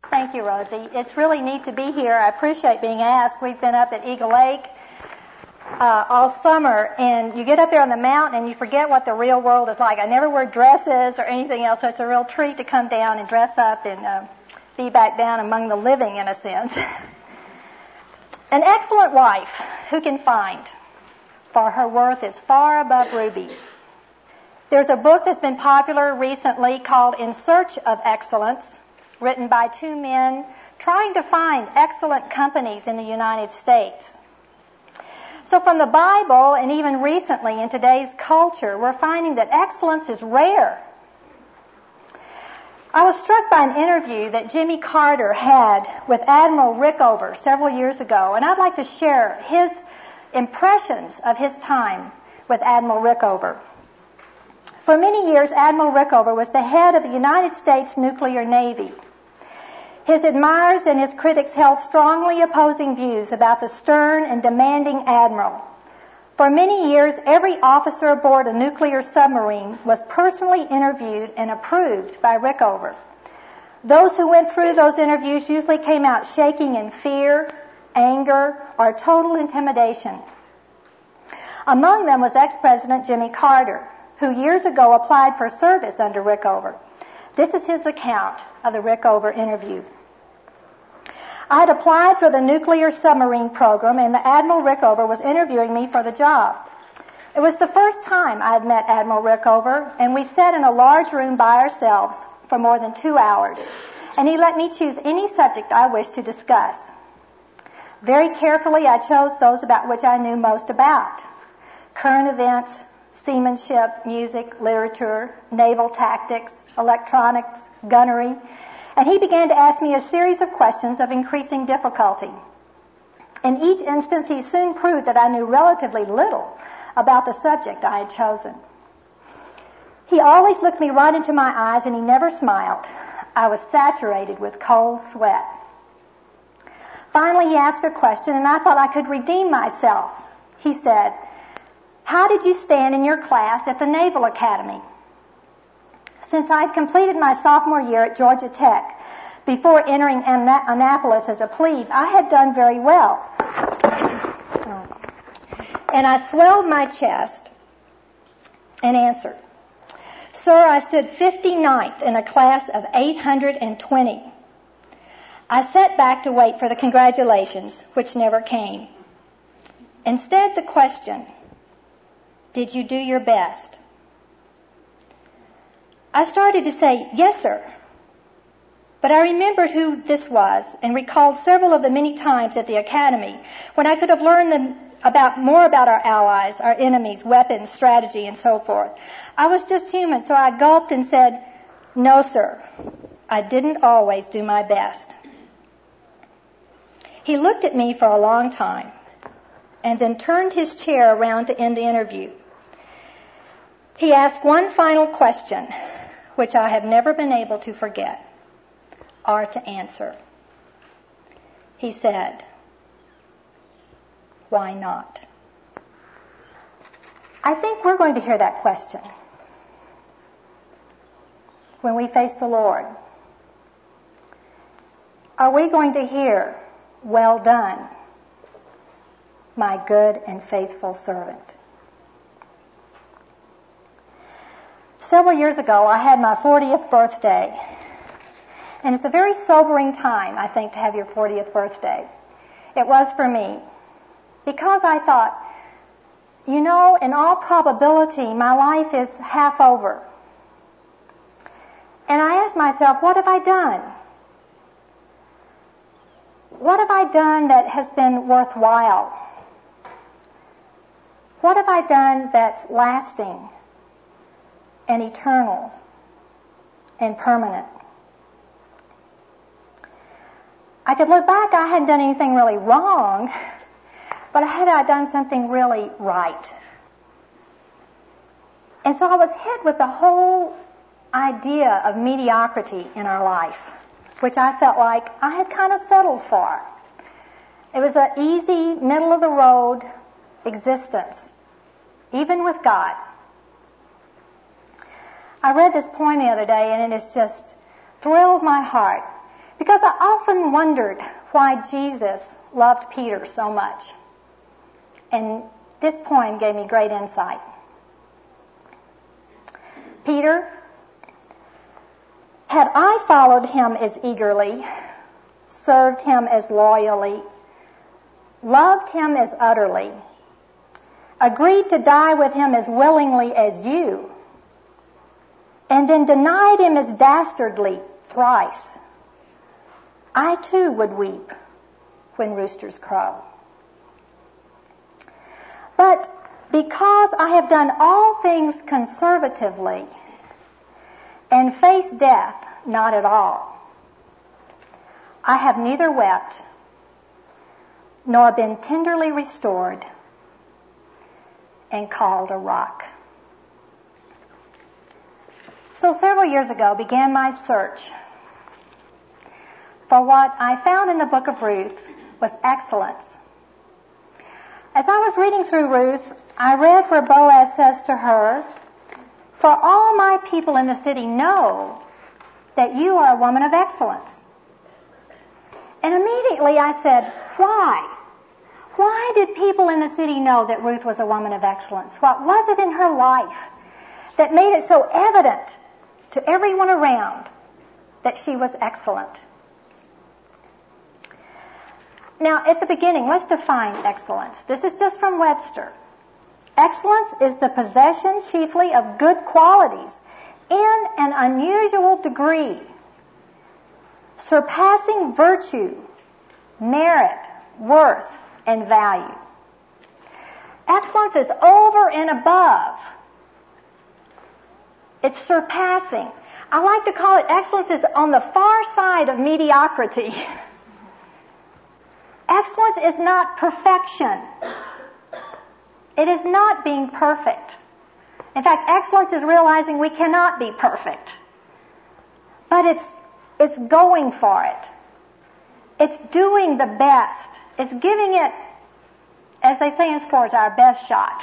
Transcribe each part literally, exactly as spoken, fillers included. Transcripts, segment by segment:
Thank you, Rosie. It's really neat to be here. I appreciate being asked. We've been up at Eagle Lake uh, all summer, and you get up there on the mountain and you forget what the real world is like. I never wear dresses or anything else, so it's a real treat to come down and dress up and uh, be back down among the living, in a sense. An excellent wife, who can find? For her worth is far above rubies. There's a book that's been popular recently called In Search of Excellence, written by two men trying to find excellent companies in the United States. So from the Bible, and even recently in today's culture, we're finding that excellence is rare. I was struck by an interview that Jimmy Carter had with Admiral Rickover several years ago, and I'd like to share his impressions of his time with Admiral Rickover. For many years, Admiral Rickover was the head of the United States Nuclear Navy. His admirers and his critics held strongly opposing views about the stern and demanding admiral. For many years, every officer aboard a nuclear submarine was personally interviewed and approved by Rickover. Those who went through those interviews usually came out shaking in fear, anger, or total intimidation. Among them was ex-President Jimmy Carter, who years ago applied for service under Rickover. This is his account of the Rickover interview. I had applied for the nuclear submarine program, and the Admiral Rickover was interviewing me for the job. It was the first time I had met Admiral Rickover, and we sat in a large room by ourselves for more than two hours, and he let me choose any subject I wished to discuss. Very carefully, I chose those about which I knew most about: current events, seamanship, music, literature, naval tactics, electronics, gunnery, and he began to ask me a series of questions of increasing difficulty. In each instance, he soon proved that I knew relatively little about the subject I had chosen. He always looked me right into my eyes, and he never smiled. I was saturated with cold sweat. Finally, he asked a question, and I thought I could redeem myself. He said, "How did you stand in your class at the Naval Academy?" Since I had completed my sophomore year at Georgia Tech, before entering Annapolis as a plebe, I had done very well. And I swelled my chest and answered, "Sir, I stood fifty-ninth in a class of eight hundred twenty. I sat back to wait for the congratulations, which never came. Instead, the question, did you do your best? I started to say, yes, sir. But I remembered who this was and recalled several of the many times at the academy when I could have learned them about more about our allies, our enemies, weapons, strategy, and so forth. I was just human, so I gulped and said, no, sir, I didn't always do my best. He looked at me for a long time and then turned his chair around to end the interview. He asked one final question, which I have never been able to forget or to answer. He said, why not? I think we're going to hear that question when we face the Lord. Are we going to hear, well done, my good and faithful servant? Several years ago, I had my fortieth birthday. And it's a very sobering time, I think, to have your fortieth birthday. It was for me. Because I thought, you know, in all probability, my life is half over. And I asked myself, what have I done? What have I done that has been worthwhile? What have I done that's lasting and eternal and permanent? I could look back, I hadn't done anything really wrong, but had I done something really right? And so I was hit with the whole idea of mediocrity in our life, which I felt like I had kind of settled for. It was an easy, middle-of-the-road existence, even with God. I read this poem the other day, and it has just thrilled my heart. because I often wondered why Jesus loved Peter so much. And this poem gave me great insight. Peter, had I followed him as eagerly, served him as loyally, loved him as utterly, agreed to die with him as willingly as you, and then denied him as dastardly thrice, I too would weep when roosters crow. But because I have done all things conservatively and faced death not at all, I have neither wept nor been tenderly restored and called a rock. So several years ago began my search for what I found in the book of Ruth was excellence. As I was reading through Ruth, I read where Boaz says to her, "For all my people in the city know that you are a woman of excellence." And immediately I said, why? Why did people in the city know that Ruth was a woman of excellence? What was it in her life that made it so evident to everyone around that she was excellent? Now, at the beginning, let's define excellence. This is just from Webster. Excellence is the possession chiefly of good qualities in an unusual degree, surpassing virtue, merit, worth, and value. Excellence is over and above. It's surpassing. I like to call it excellence is on the far side of mediocrity. Excellence is not perfection. It is not being perfect. In fact, excellence is realizing we cannot be perfect. But it's it's going for it. It's doing the best. It's giving it, as they say in sports, our best shot.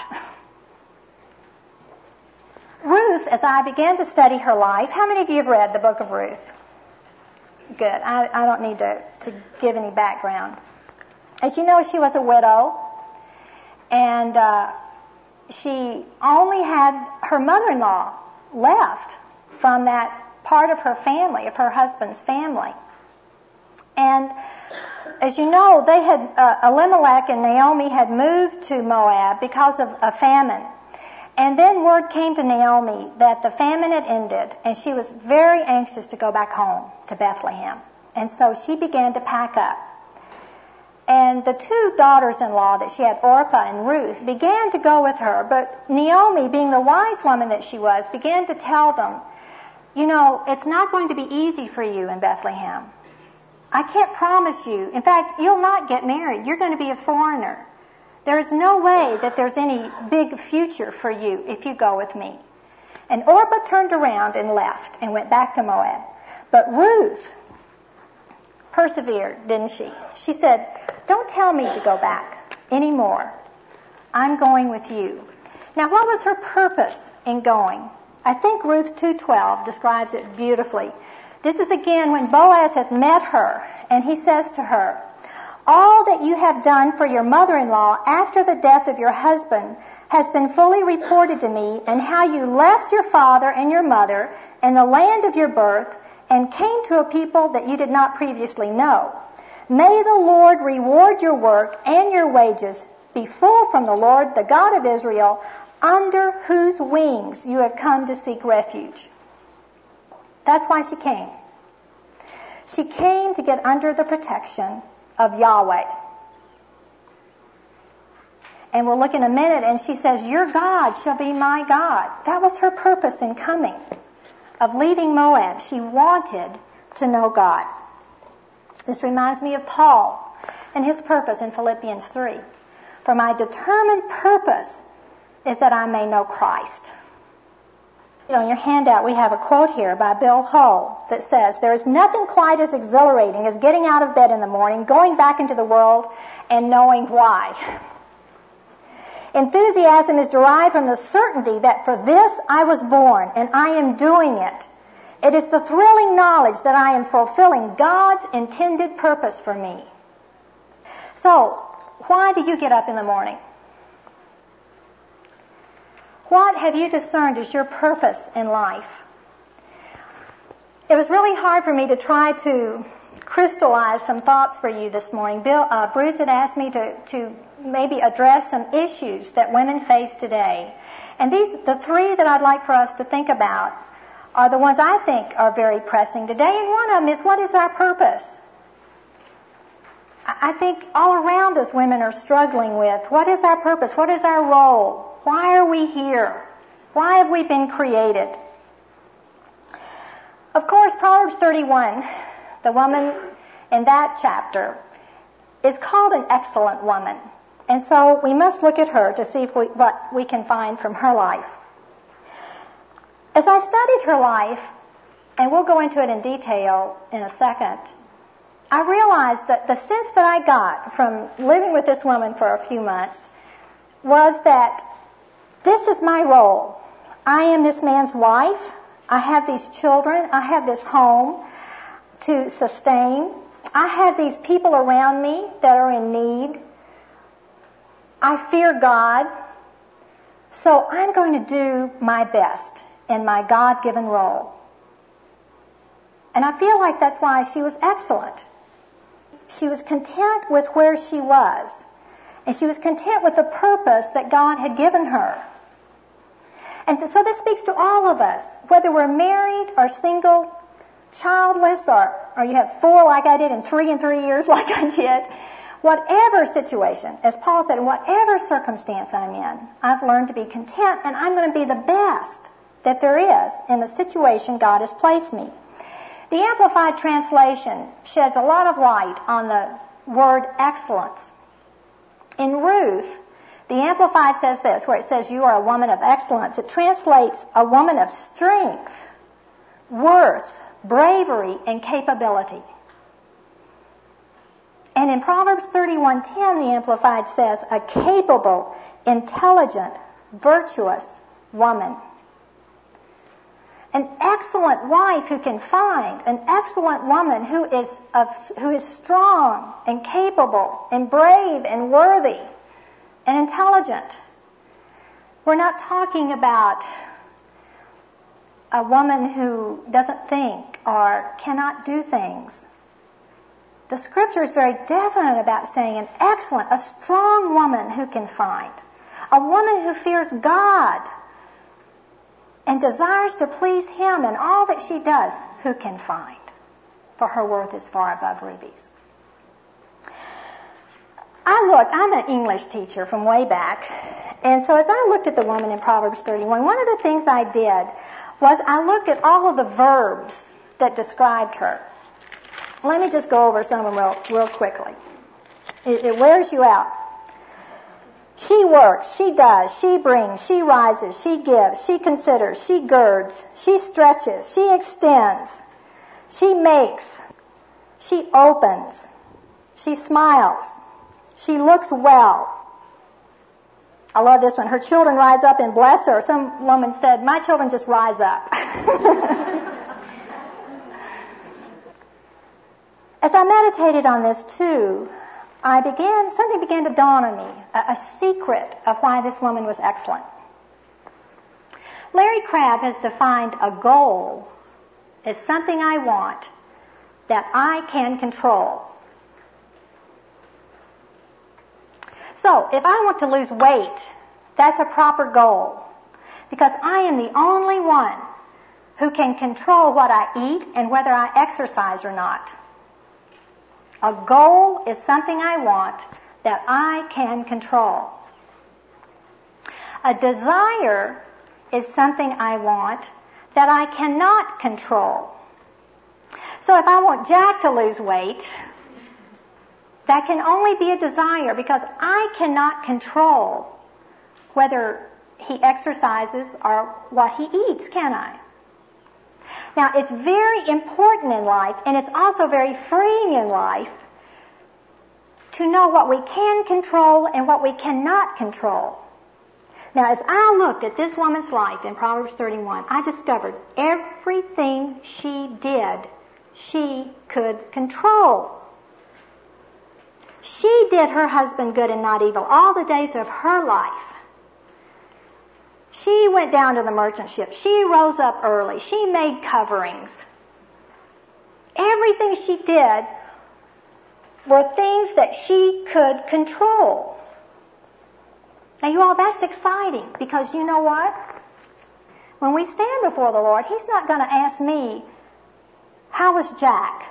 Ruth, as I began to study her life, how many of you have read the book of Ruth? Good. I, I don't need to, to give any background. As you know, she was a widow, and uh, she only had her mother-in-law left from that part of her family, of her husband's family. And as you know, they had uh, Elimelech and Naomi had moved to Moab because of a famine. And then word came to Naomi that the famine had ended, and she was very anxious to go back home to Bethlehem. And so she began to pack up. And the two daughters-in-law that she had, Orpah and Ruth, began to go with her. But Naomi, being the wise woman that she was, began to tell them, you know, it's not going to be easy for you in Bethlehem. I can't promise you. In fact, you'll not get married. You're going to be a foreigner. There is no way that there's any big future for you if you go with me. And Orpah turned around and left and went back to Moab. But Ruth persevered, didn't she? She said, don't tell me to go back anymore. I'm going with you. Now, what was her purpose in going? I think Ruth two twelve describes it beautifully. This is again when Boaz has met her, and he says to her, all that you have done for your mother-in-law after the death of your husband has been fully reported to me, and how you left your father and your mother and the land of your birth and came to a people that you did not previously know. May the Lord reward your work and your wages be full from the Lord, the God of Israel, under whose wings you have come to seek refuge. That's why she came. She came to get under the protection of Yahweh. And we'll look in a minute, and she says, your God shall be my God. That was her purpose in coming, of leaving Moab. She wanted to know God. This reminds me of Paul and his purpose in Philippians three. For my determined purpose is that I may know Christ. On your handout, we have a quote here by Bill Hull that says, there is nothing quite as exhilarating as getting out of bed in the morning, going back into the world, and knowing why. Enthusiasm is derived from the certainty that for this I was born, and I am doing it. It is the thrilling knowledge that I am fulfilling God's intended purpose for me. So, why do you get up in the morning? What have you discerned as your purpose in life? It was really hard for me to try to crystallize some thoughts for you this morning. Bill, uh, Bruce had asked me to, to maybe address some issues that women face today. And these, the three that I'd like for us to think about are the ones I think are very pressing today. And one of them is, what is our purpose? I think all around us women are struggling with, what is our purpose? What is our role? Why are we here? Why have we been created? Of course, Proverbs thirty-one, the woman in that chapter, is called an excellent woman. And so we must look at her to see if we, what we can find from her life. As I studied her life, and we'll go into it in detail in a second, I realized that the sense that I got from living with this woman for a few months was that this is my role. I am this man's wife. I have these children. I have this home to sustain. I have these people around me that are in need. I fear God. So I'm going to do my best in my God-given role. And I feel like that's why she was excellent. She was content with where she was. And she was content with the purpose that God had given her. And so this speaks to all of us, whether we're married or single, childless, or, or you have four like I did and three in three years like I did. Whatever situation, as Paul said, whatever circumstance I'm in, I've learned to be content, and I'm going to be the best that there is in the situation God has placed me. The Amplified Translation sheds a lot of light on the word excellence. In Ruth, the Amplified says this, where it says you are a woman of excellence. It translates a woman of strength, worth, bravery, and capability. And in Proverbs thirty-one ten, the Amplified says a capable, intelligent, virtuous woman. An excellent wife who can find an excellent woman who is of, who is strong and capable and brave and worthy and intelligent. We're not talking about a woman who doesn't think or cannot do things. The Scripture is very definite about saying an excellent, a strong woman who can find. A woman who fears God and desires to please Him in all that she does, who can find. For her worth is far above rubies. I looked, I'm an English teacher from way back, and so as I looked at the woman in Proverbs thirty-one, one of the things I did was I looked at all of the verbs that described her. Let me just go over some of them real, real quickly. It, it wears you out. She works, she does, she brings, she rises, she gives, she considers, she girds, she stretches, she extends, she makes, she opens, she smiles, she looks well. I love this one. Her children rise up and bless her. Some woman said, my children just rise up. As I meditated on this too, I began, something began to dawn on me, a, a secret of why this woman was excellent. Larry Crabb has defined a goal as something I want that I can control. So, if I want to lose weight, that's a proper goal, because I am the only one who can control what I eat and whether I exercise or not. A goal is something I want that I can control. A desire is something I want that I cannot control. So if I want Jack to lose weight, that can only be a desire because I cannot control whether he exercises or what he eats, can I? Now, it's very important in life, and it's also very freeing in life to know what we can control and what we cannot control. Now, as I looked at this woman's life in Proverbs thirty-one, I discovered everything she did, she could control. She did her husband good and not evil all the days of her life. She went down to the merchant ship. She rose up early. She made coverings. Everything she did were things that she could control. Now, you all, that's exciting because you know what? When we stand before the Lord, He's not going to ask me, how was Jack?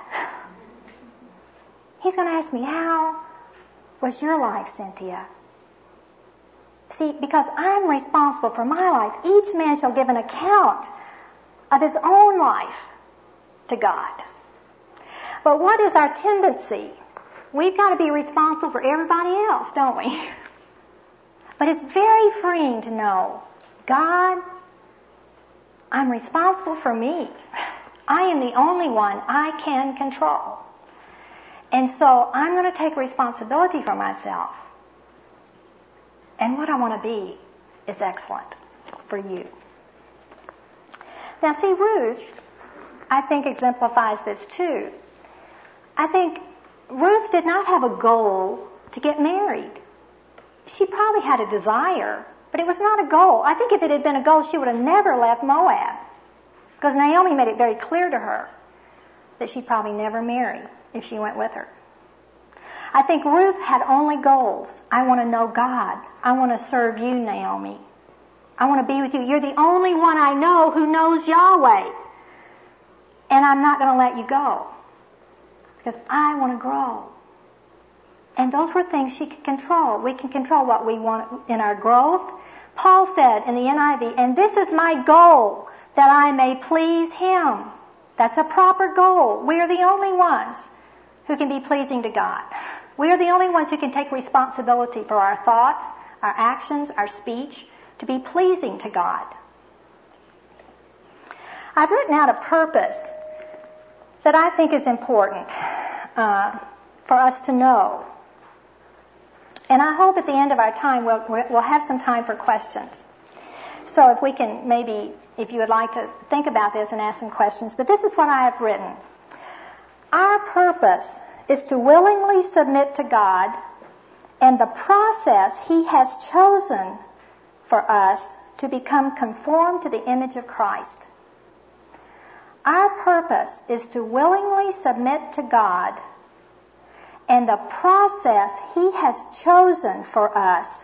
He's going to ask me, how was your life, Cynthia? See, because I'm responsible for my life. Each man shall give an account of his own life to God. But what is our tendency? We've got to be responsible for everybody else, don't we? But it's very freeing to know, God, I'm responsible for me. I am the only one I can control. And so I'm going to take responsibility for myself. And what I want to be is excellent for you. Now, see, Ruth, I think, exemplifies this too. I think Ruth did not have a goal to get married. She probably had a desire, but it was not a goal. I think if it had been a goal, she would have never left Moab. Because Naomi made it very clear to her that she'd probably never marry if she went with her. I think Ruth had only goals. I want to know God. I want to serve you, Naomi. I want to be with you. You're the only one I know who knows Yahweh. And I'm not going to let you go. Because I want to grow. And those were things she could control. We can control what we want in our growth. Paul said in the N I V, and this is my goal, that I may please Him. That's a proper goal. We are the only ones who can be pleasing to God. We are the only ones who can take responsibility for our thoughts, our actions, our speech, to be pleasing to God. I've written out a purpose that I think is important uh, for us to know. And I hope at the end of our time we'll, we'll have some time for questions. So if we can maybe, if you would like to think about this and ask some questions. But this is what I have written. Our purpose is to willingly submit to God and the process He has chosen for us to become conformed to the image of Christ. Our purpose is to willingly submit to God and the process He has chosen for us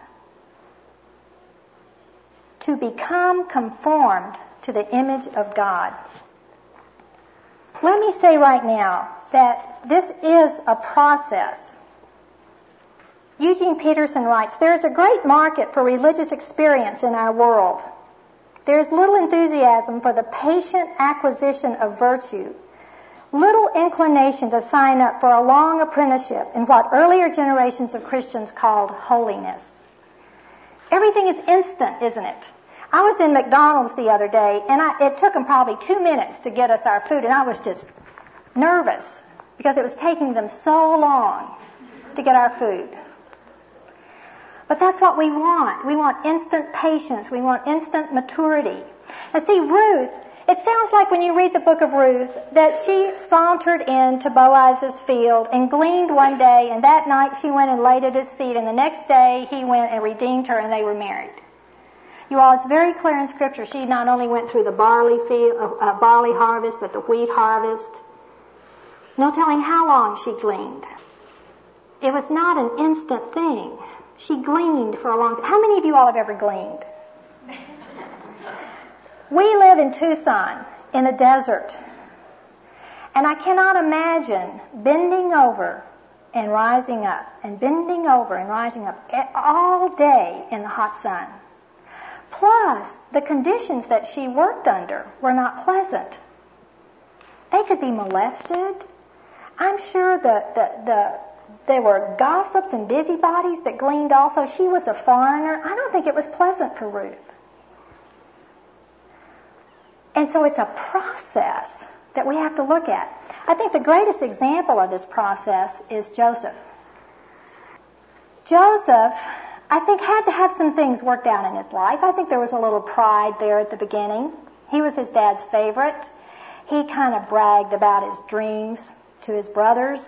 to become conformed to the image of God. Let me say right now that this is a process. Eugene Peterson writes, there is a great market for religious experience in our world. There is little enthusiasm for the patient acquisition of virtue, little inclination to sign up for a long apprenticeship in what earlier generations of Christians called holiness. Everything is instant, isn't it? I was in McDonald's the other day, and I, it took them probably two minutes to get us our food, and I was just nervous because it was taking them so long to get our food. But that's what we want. We want instant patience. We want instant maturity. Now see, Ruth, it sounds like when you read the book of Ruth that she sauntered into Boaz's field and gleaned one day, and that night she went and laid at his feet, and the next day he went and redeemed her, and they were married. You all, it's very clear in Scripture. She not only went through the barley field, uh, barley harvest, but the wheat harvest. No telling how long she gleaned. It was not an instant thing. She gleaned for a long time. How many of you all have ever gleaned? We live in Tucson, in the desert. And I cannot imagine bending over and rising up, and bending over and rising up all day in the hot sun. Plus, the conditions that she worked under were not pleasant. They could be molested. I'm sure that the, the, there were gossips and busybodies that gleaned also. She was a foreigner. I don't think it was pleasant for Ruth. And so it's a process that we have to look at. I think the greatest example of this process is Joseph. Joseph I think, had to have some things worked out in his life. I think there was a little pride there at the beginning. He was his dad's favorite. He kind of bragged about his dreams to his brothers.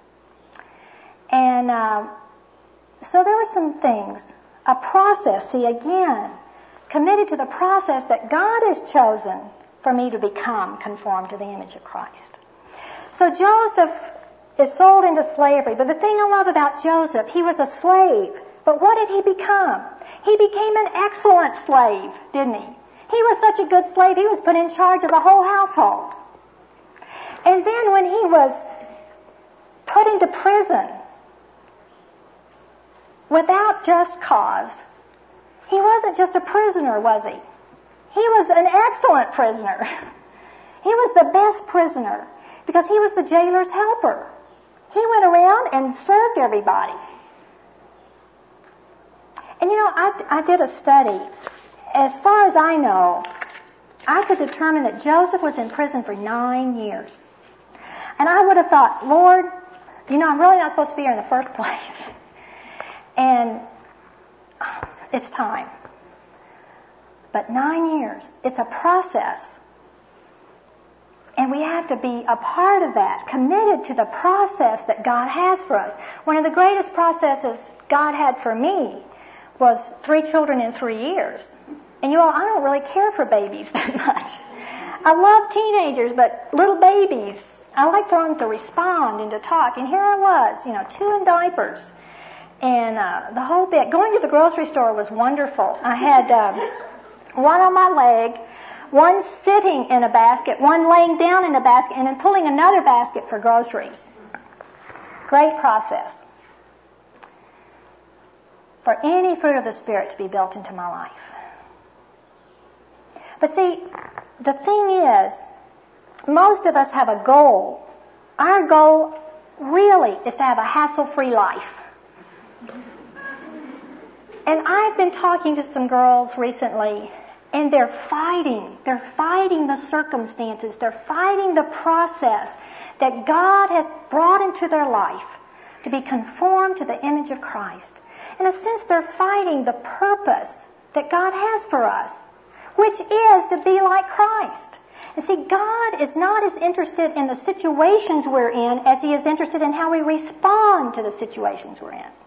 And uh, so there were some things. A process, see, again, committed to the process that God has chosen for me to become conformed to the image of Christ. So Joseph is sold into slavery. But the thing I love about Joseph, he was a slave. But what did he become? He became an excellent slave, didn't he? He was such a good slave, he was put in charge of the whole household. And then when he was put into prison without just cause, he wasn't just a prisoner, was he? He was an excellent prisoner. He was the best prisoner because he was the jailer's helper. He went around and served everybody. And you know, I, I did a study. As far as I know, I could determine that Joseph was in prison for nine years. And I would have thought, Lord, you know, I'm really not supposed to be here in the first place. And it's time. But nine years, it's a process. And we have to be a part of that, committed to the process that God has for us. One of the greatest processes God had for me was three children in three years. And you all, I don't really care for babies that much. I love teenagers, but little babies, I like for them to respond and to talk. And here I was, you know, two in diapers. And uh, the whole bit. Going to the grocery store was wonderful. I had um, one on my leg, one sitting in a basket, one laying down in a basket, and then pulling another basket for groceries. Great process. For any fruit of the Spirit to be built into my life. But see, the thing is, most of us have a goal. Our goal really is to have a hassle-free life. And I've been talking to some girls recently, and they're fighting. They're fighting the circumstances. They're fighting the process that God has brought into their life to be conformed to the image of Christ. In a sense, they're fighting the purpose that God has for us, which is to be like Christ. And see, God is not as interested in the situations we're in as He is interested in how we respond to the situations we're in.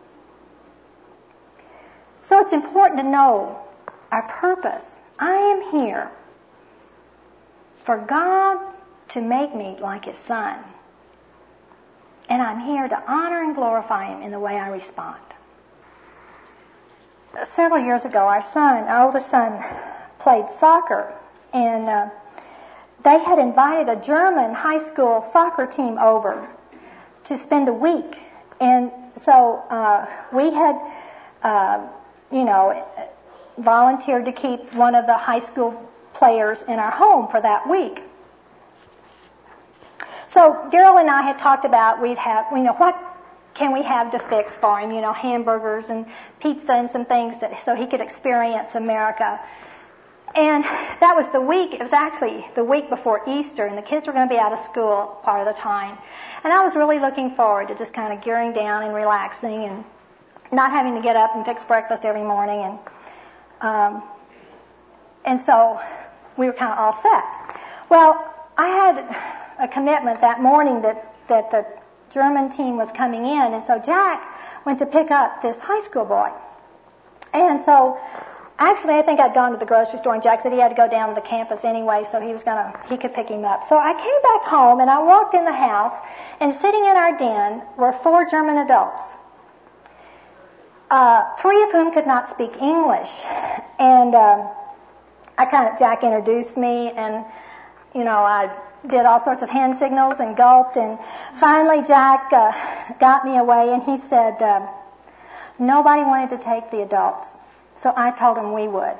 So it's important to know our purpose. I am here for God to make me like His Son. And I'm here to honor and glorify Him in the way I respond. Several years ago, our son, our oldest son, played soccer, and uh, they had invited a German high school soccer team over to spend a week. And so uh, we had, uh, you know, volunteered to keep one of the high school players in our home for that week. So Daryl and I had talked about we'd have, you know, what can we have to fix for him? You know, hamburgers and pizza and some things that so he could experience America. And that was the week, it was actually the week before Easter, and the kids were going to be out of school part of the time. And I was really looking forward to just kind of gearing down and relaxing and not having to get up and fix breakfast every morning. And um, and so we were kind of all set. Well, I had a commitment that morning that, that the German team was coming in, and so Jack went to pick up this high school boy. And so, actually, I think I'd gone to the grocery store, and Jack said he had to go down to the campus anyway, so he was gonna, he could pick him up. So I came back home, and I walked in the house, and sitting in our den were four German adults, uh, three of whom could not speak English. And um, I kind of, Jack introduced me, and you know, I did all sorts of hand signals and gulped, and finally Jack uh, got me away, and he said, uh, nobody wanted to take the adults, so I told him we would.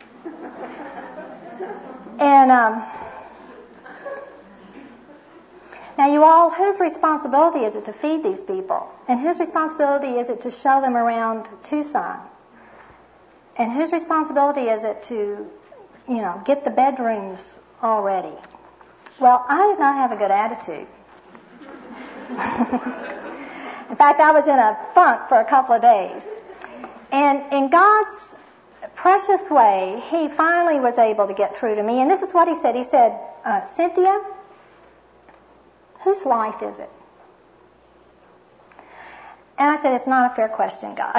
And um, now you all, whose responsibility is it to feed these people? And whose responsibility is it to show them around Tucson? And whose responsibility is it to, you know, get the bedrooms all ready? Well, I did not have a good attitude. In fact, I was in a funk for a couple of days. And in God's precious way, he finally was able to get through to me. And this is what he said. He said, uh, Cynthia, whose life is it? And I said, it's not a fair question, God.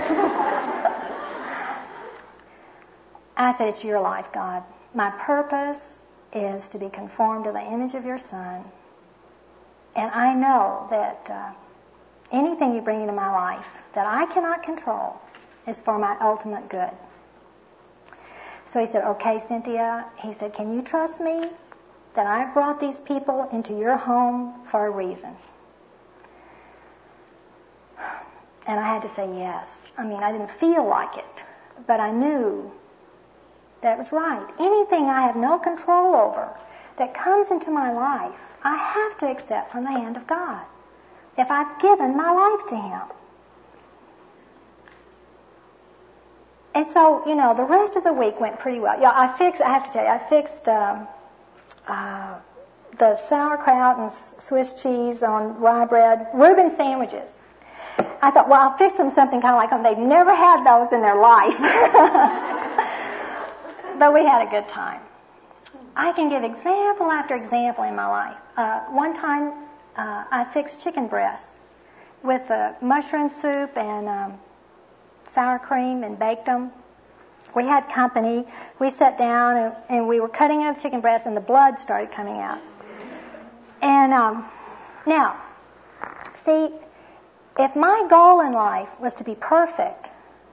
I said, it's your life, God. My purpose is to be conformed to the image of your Son. And I know that uh, anything you bring into my life that I cannot control is for my ultimate good. So he said, okay, Cynthia. He said, can you trust me that I brought these people into your home for a reason? And I had to say yes. I mean, I didn't feel like it, but I knew that was right. Anything I have no control over that comes into my life, I have to accept from the hand of God if I've given my life to Him. And so, you know, the rest of the week went pretty well. Yeah, I fixed, I have to tell you, I fixed um, uh, the sauerkraut and Swiss cheese on rye bread, Reuben sandwiches. I thought, well, I'll fix them something kind of like them. They've never had those in their life. But we had a good time. I can give example after example in my life. Uh, one time, uh, I fixed chicken breasts with uh, mushroom soup and um, sour cream and baked them. We had company. We sat down and, and we were cutting up chicken breasts and the blood started coming out. And um, now, see, if my goal in life was to be perfect,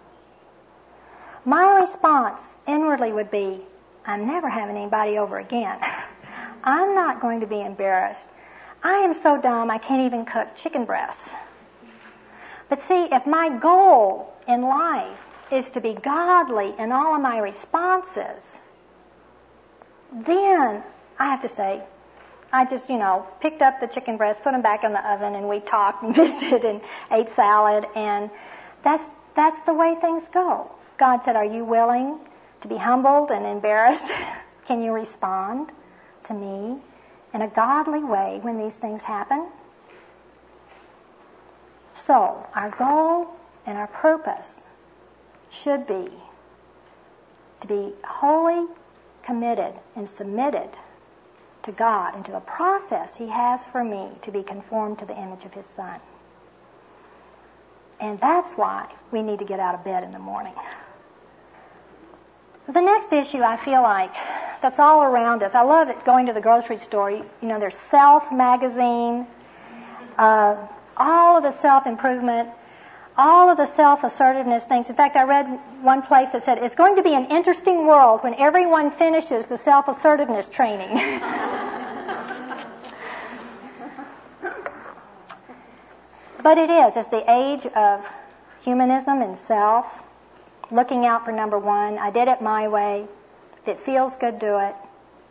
my response inwardly would be, I'm never having anybody over again. I'm not going to be embarrassed. I am so dumb I can't even cook chicken breasts. But see, if my goal in life is to be godly in all of my responses, then I have to say, I just, you know, picked up the chicken breasts, put them back in the oven, and we talked and visited and ate salad, and that's that's the way things go. God said, are you willing to be humbled and embarrassed? Can you respond to me in a godly way when these things happen? So, our goal and our purpose should be to be wholly committed and submitted to God and to the process He has for me to be conformed to the image of His Son. And that's why we need to get out of bed in the morning. The next issue I feel like that's all around us. I love it going to the grocery store. You know, there's Self magazine, uh, all of the self-improvement, all of the self-assertiveness things. In fact, I read one place that said, it's going to be an interesting world when everyone finishes the self-assertiveness training. But it is. It's the age of humanism and self, looking out for number one. I did it my way. If it feels good, do it.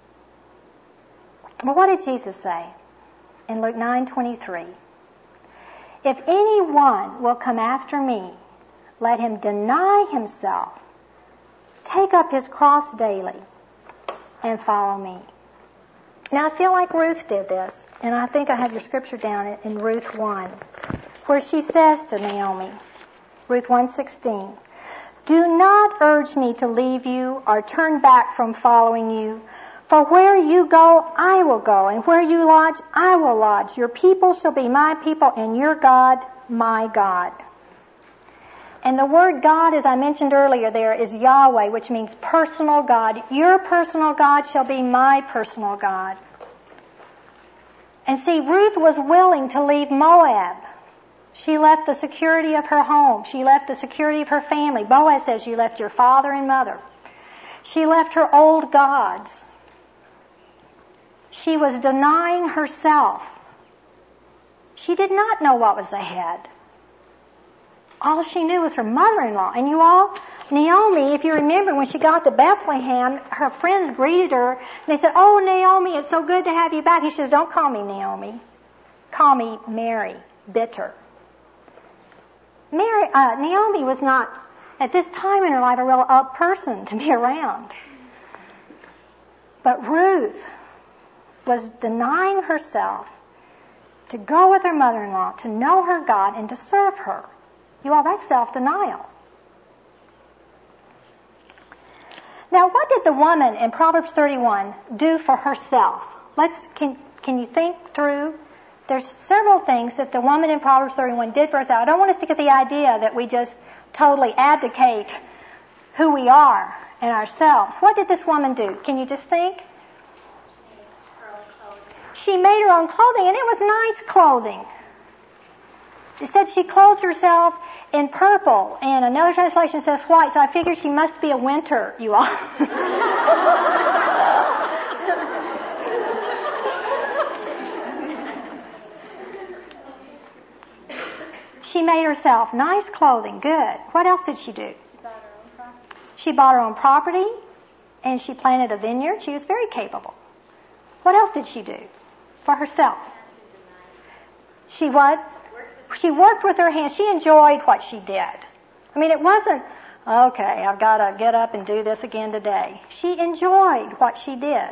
Well, what did Jesus say in Luke nine twenty-three? If anyone will come after me, let him deny himself, take up his cross daily, and follow me. Now, I feel like Ruth did this, and I think I have your scripture down in Ruth one, where she says to Naomi, Ruth one sixteen, do not urge me to leave you or turn back from following you. For where you go, I will go, and where you lodge, I will lodge. Your people shall be my people, and your God, my God. And the word God, as I mentioned earlier there, is Yahweh, which means personal God. Your personal God shall be my personal God. And see, Ruth was willing to leave Moab. She left the security of her home. She left the security of her family. Boaz says, you left your father and mother. She left her old gods. She was denying herself. She did not know what was ahead. All she knew was her mother-in-law. And you all, Naomi, if you remember, when she got to Bethlehem, her friends greeted her. And they said, oh, Naomi, it's so good to have you back. He says, don't call me Naomi. Call me Mary, bitter. Mary, uh, Naomi was not, at this time in her life, a real up person to be around. But Ruth was denying herself to go with her mother-in-law, to know her God, and to serve her. You all, that's self-denial. Now, what did the woman in Proverbs thirty-one do for herself? Let's can can you think through? There's several things that the woman in Proverbs thirty-one did for herself. I don't want us to get the idea that we just totally abdicate who we are and ourselves. What did this woman do? Can you just think? She made her own clothing, and it was nice clothing. It said she clothed herself in purple, and another translation says white, so I figured she must be a winter, you all. She made herself nice clothing, good. What else did she do? She bought her own property. She bought her own property, and she planted a vineyard. She was very capable. What else did she do for herself? She what? She worked with her hands. She enjoyed what she did. I mean, it wasn't, okay, I've got to get up and do this again today. She enjoyed what she did.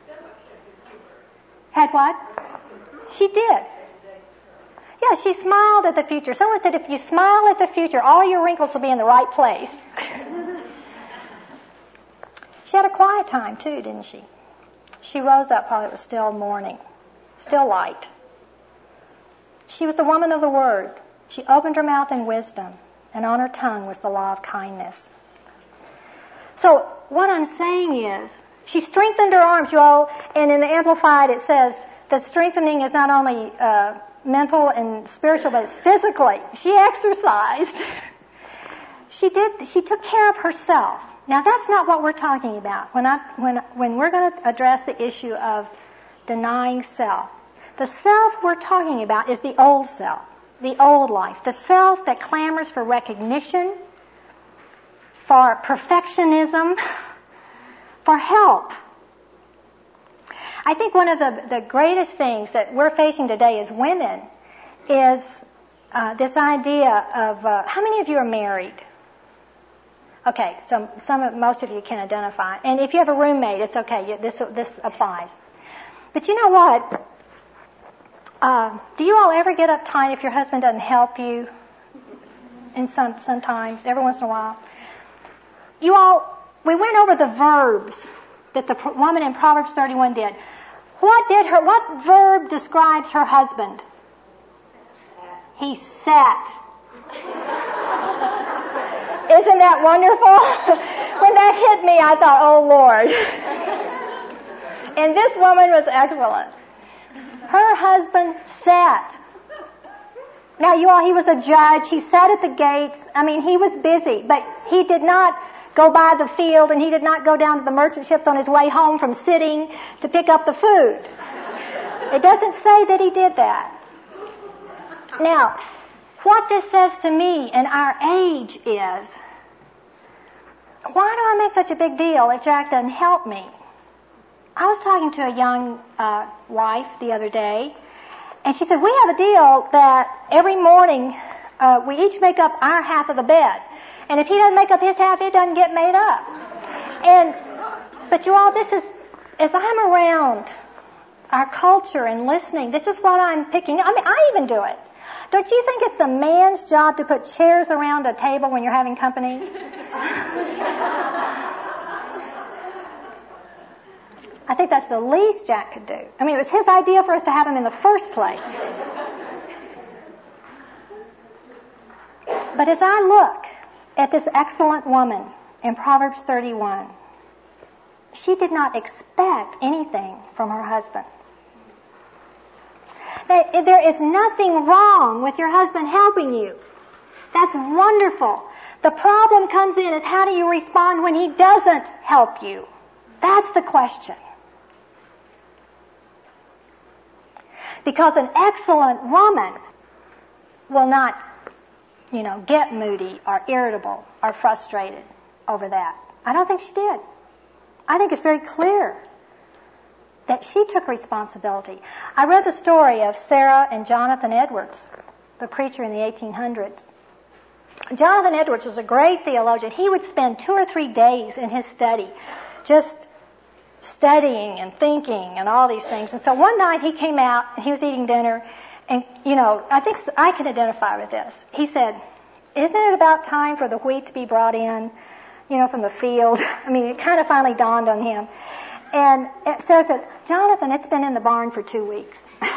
Had what? She did. Yeah, she smiled at the future. Someone said if you smile at the future, all your wrinkles will be in the right place. She had a quiet time too, didn't she? She rose up while it was still morning, still light. She was a woman of the Word. She opened her mouth in wisdom, and on her tongue was the law of kindness. So what I'm saying is, she strengthened her arms, you all, and in the Amplified it says that strengthening is not only uh, mental and spiritual, but it's physically. She exercised. She did. She took care of herself. Now that's not what we're talking about when I when when we're going to address the issue of denying self. The self we're talking about is the old self, the old life, the self that clamors for recognition, for perfectionism, for help. I think one of the, the greatest things that we're facing today as women is uh, this idea of, uh, how many of you are married? Okay, so some, most of you can identify. And if you have a roommate, it's okay. You, this, this applies. But you know what? Uh, do you all ever get uptight if your husband doesn't help you? And some, sometimes, every once in a while. You all, we went over the verbs that the woman in Proverbs thirty-one did. What did her, what verb describes her husband? He sat. Isn't that wonderful? When that hit me, I thought, oh Lord. And this woman was excellent. Her husband sat. Now you all, he was a judge. He sat at the gates. I mean, he was busy, but he did not go by the field, and he did not go down to the merchant ships on his way home from sitting to pick up the food. It doesn't say that he did that. Now, what this says to me in our age is, why do I make such a big deal if Jack doesn't help me? I was talking to a young uh, wife the other day, and she said, we have a deal that every morning uh, we each make up our half of the bed. And if he doesn't make up his half, it doesn't get made up. And, but you all, this is, as I'm around our culture and listening, this is what I'm picking up. I mean, I even do it. Don't you think it's the man's job to put chairs around a table when you're having company? I think that's the least Jack could do. I mean, it was his idea for us to have him in the first place. But as I look at this excellent woman in Proverbs thirty-one, she did not expect anything from her husband. There is nothing wrong with your husband helping you. That's wonderful. The problem comes in is how do you respond when he doesn't help you? That's the question. Because an excellent woman will not, you know, get moody or irritable or frustrated over that. I don't think she did. I think it's very clear that she took responsibility. I read the story of Sarah and Jonathan Edwards, the preacher in the eighteen hundreds. Jonathan Edwards was a great theologian. He would spend two or three days in his study just studying and thinking and all these things. And so one night he came out and he was eating dinner, and, you know, I think I can identify with this. He said, isn't it about time for the wheat to be brought in? you know, from the field. I mean, it kind of finally dawned on him. And Sarah said, Jonathan, it's been in the barn for two weeks.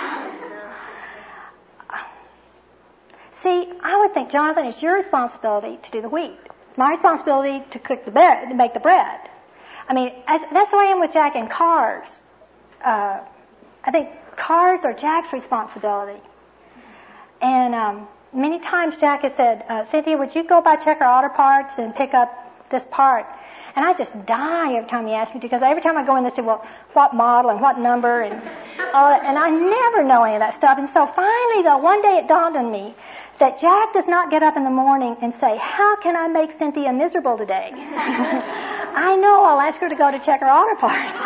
See, I would think, Jonathan, it's your responsibility to do the wheat. It's my responsibility to cook the bread, to make the bread. I mean, that's the way I am with Jack in cars. Uh, I think cars are Jack's responsibility. And um, many times Jack has said, uh, Cynthia, would you go by Checker Auto Parts and pick up this part? And I just die every time he asks me to, because every time I go in, they say, well, what model and what number, and all that, and I never know any of that stuff. And so finally, though, one day it dawned on me that Jack does not get up in the morning and say, how can I make Cynthia miserable today? I know I'll ask her to go to Checker Auto Parts.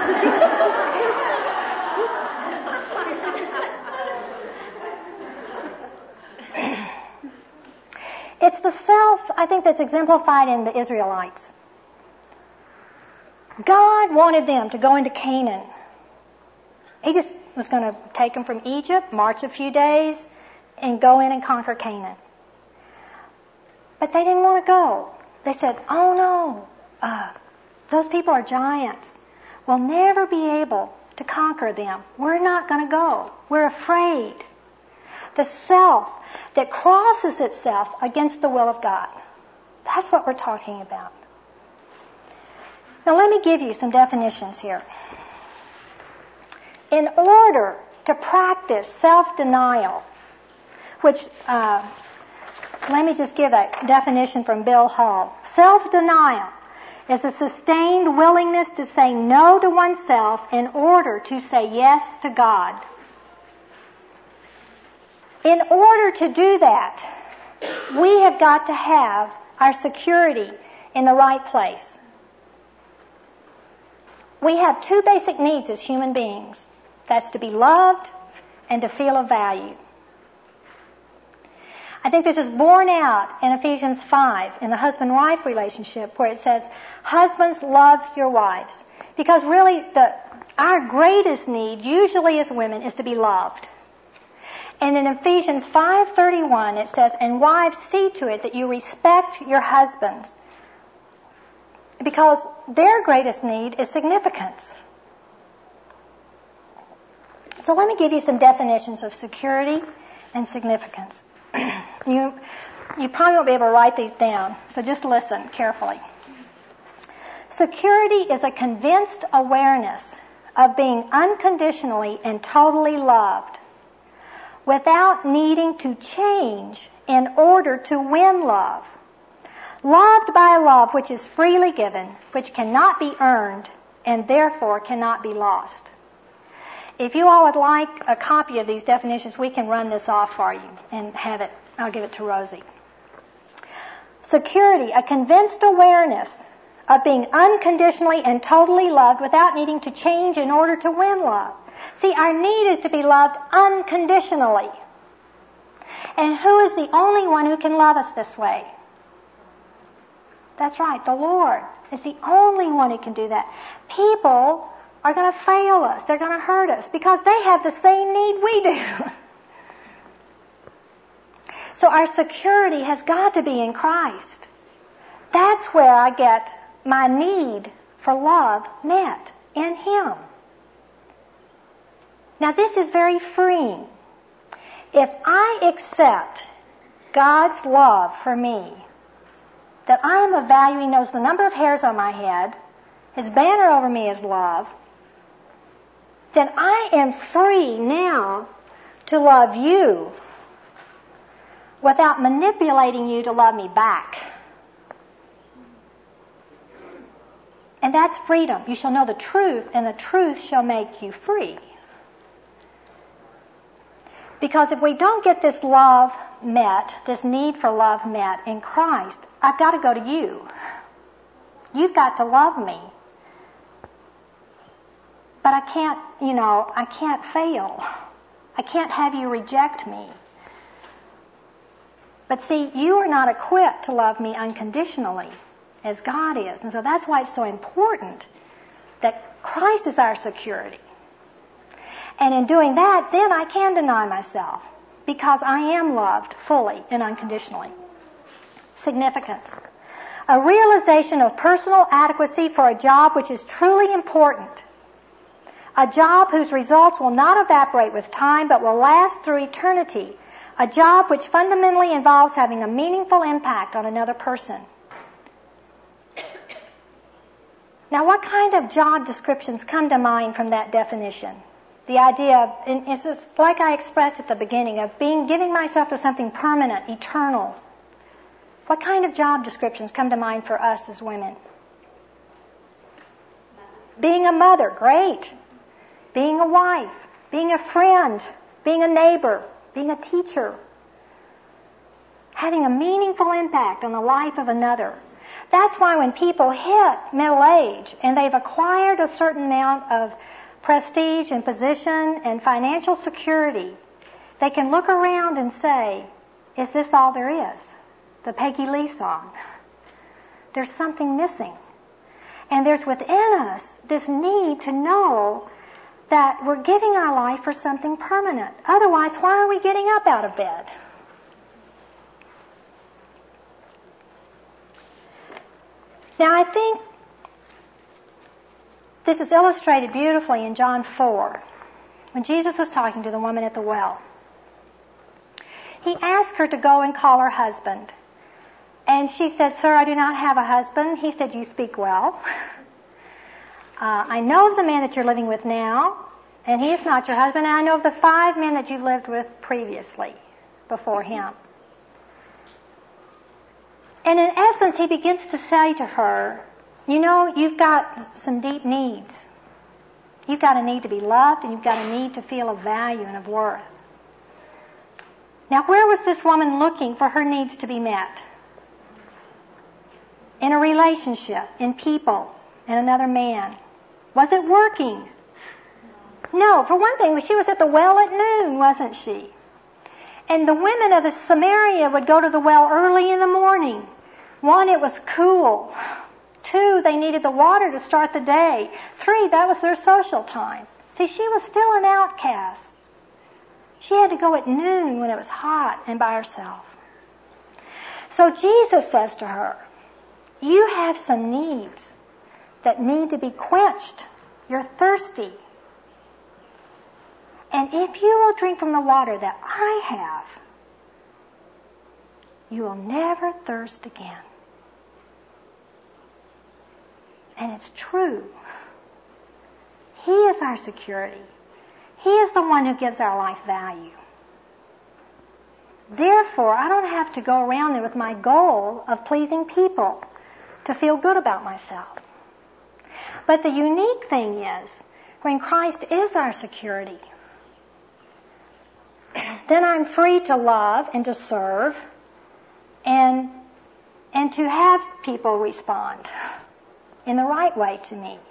It's the self, I think, that's exemplified in the Israelites. God wanted them to go into Canaan. He just was going to take them from Egypt, march a few days, and go in and conquer Canaan. But they didn't want to go. They said, oh no, uh, those people are giants. We'll never be able to conquer them. We're not going to go. We're afraid. The self that crosses itself against the will of God. That's what we're talking about. Now let me give you some definitions here. In order to practice self-denial, which, uh, let me just give a definition from Bill Hall. Self-denial is a sustained willingness to say no to oneself in order to say yes to God. In order to do that, we have got to have our security in the right place. We have two basic needs as human beings. That's to be loved and to feel of value. I think this is borne out in Ephesians five in the husband-wife relationship, where it says, husbands, love your wives. Because really, the, our greatest need, usually as women, is to be loved. And in Ephesians five thirty-one, it says, and wives, see to it that you respect your husbands, because their greatest need is significance. So let me give you some definitions of security and significance. you, you probably won't be able to write these down, so just listen carefully. Security is a convinced awareness of being unconditionally and totally loved, without needing to change in order to win love. Loved by a love which is freely given, which cannot be earned, and therefore cannot be lost. If you all would like a copy of these definitions, we can run this off for you and have it. I'll give it to Rosie. Security, a convinced awareness of being unconditionally and totally loved without needing to change in order to win love. See, our need is to be loved unconditionally. And who is the only one who can love us this way? That's right, the Lord is the only one who can do that. People are going to fail us. They're going to hurt us because they have the same need we do. So our security has got to be in Christ. That's where I get my need for love met, in Him. Now this is very freeing. If I accept God's love for me, that I am of value, He knows the number of hairs on my head, His banner over me is love, then I am free now to love you without manipulating you to love me back. And that's freedom. You shall know the truth, and the truth shall make you free. Because if we don't get this love met, this need for love met in Christ, I've got to go to you. You've got to love me. But I can't, you know, I can't fail. I can't have you reject me. But see, you are not equipped to love me unconditionally as God is. And so that's why it's so important that Christ is our security. And in doing that, then I can deny myself because I am loved fully and unconditionally. Significance. a realization of personal adequacy for a job which is truly important, a job whose results will not evaporate with time but will last through eternity, a job which fundamentally involves having a meaningful impact on another person. Now, what kind of job descriptions come to mind from that definition? The idea of, and it's just like I expressed at the beginning, of being, giving myself to something permanent, eternal. What kind of job descriptions come to mind for us as women? Being a mother, great. Being a wife, being a friend, being a neighbor, being a teacher. Having a meaningful impact on the life of another. That's why when people hit middle age and they've acquired a certain amount of prestige and position and financial security, they can look around and say, is this all there is? The Peggy Lee song. There's something missing. And there's within us this need to know that we're giving our life for something permanent. Otherwise, why are we getting up out of bed? Now, I think this is illustrated beautifully in John four, when Jesus was talking to the woman at the well. He asked her to go and call her husband. And she said, "Sir, I do not have a husband." He said, "You speak well. Uh, I know of the man that you're living with now, and he is not your husband, and I know of the five men that you lived with previously before him." And in essence, he begins to say to her, you know, you've got some deep needs. You've got a need to be loved, and you've got a need to feel of value and of worth. Now, where was this woman looking for her needs to be met? In a relationship, in people, and another man. Was it working? No. For one thing, she was at the well at noon, wasn't she? And the women of the Samaria would go to the well early in the morning. One, it was cool. Two, they needed the water to start the day. Three, that was their social time. See, she was still an outcast. She had to go at noon when it was hot and by herself. So Jesus says to her, you have some needs that need to be quenched. You're thirsty. And if you will drink from the water that I have, you will never thirst again. And it's true. He is our security. He is the one who gives our life value. Therefore, I don't have to go around there with my goal of pleasing people to feel good about myself. But the unique thing is, when Christ is our security, then I'm free to love and to serve and, and to have people respond in the right way to me.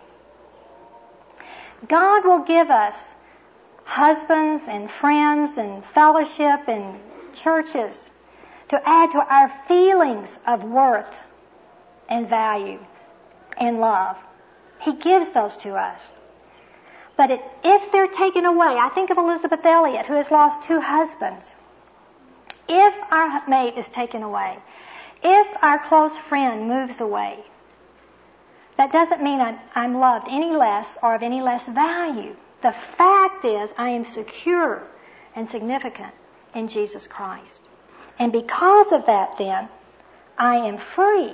God will give us husbands and friends and fellowship and churches to add to our feelings of worth and value and love. He gives those to us. But it, if they're taken away, I think of Elizabeth Elliot, who has lost two husbands. If our mate is taken away, if our close friend moves away, that doesn't mean I'm, I'm loved any less or of any less value. The fact is, I am secure and significant in Jesus Christ. And because of that, then, I am free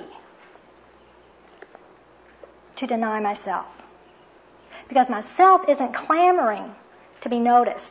to deny myself. Because myself isn't clamoring to be noticed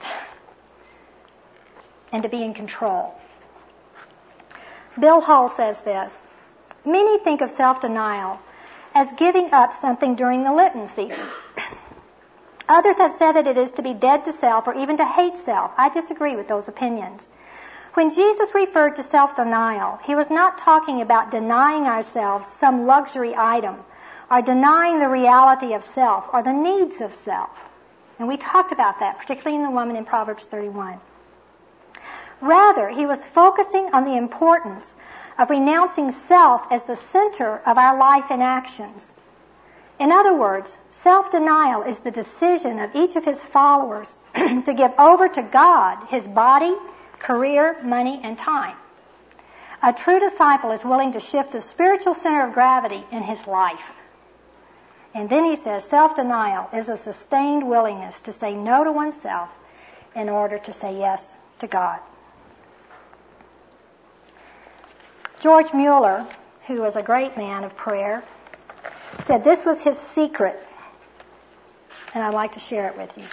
and to be in control. Bill Hull says this, many think of self-denial as giving up something during the Lenten season. Others have said that it is to be dead to self or even to hate self. I disagree with those opinions. When Jesus referred to self-denial, he was not talking about denying ourselves some luxury item or denying the reality of self or the needs of self. And we talked about that, particularly in the woman in Proverbs thirty-one. Rather, he was focusing on the importance of renouncing self as the center of our life and actions. In other words, self-denial is the decision of each of his followers to give over to God his body, career, money, and time. A true disciple is willing to shift the spiritual center of gravity in his life. And then he says, self-denial is a sustained willingness to say no to oneself in order to say yes to God. George Mueller, who was a great man of prayer, said this was his secret, and I'd like to share it with you.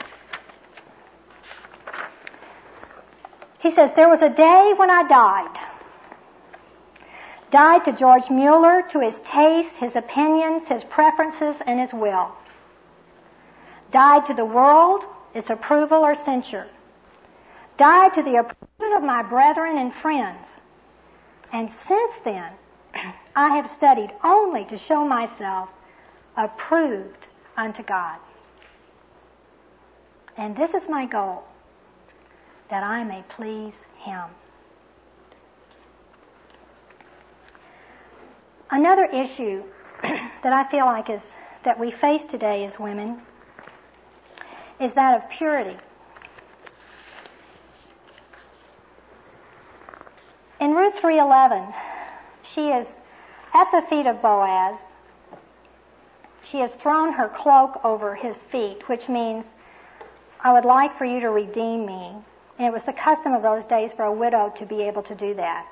He says, there was a day when I died. Died to George Mueller, to his tastes, his opinions, his preferences, and his will. Died to the world, its approval or censure. Died to the approval of my brethren and friends. And since then, I have studied only to show myself approved unto God. And this is my goal, that I may please Him. Another issue that I feel like is that we face today as women is that of purity. In Ruth three eleven, she is at the feet of Boaz. She has thrown her cloak over his feet, which means, I would like for you to redeem me. And it was the custom of those days for a widow to be able to do that.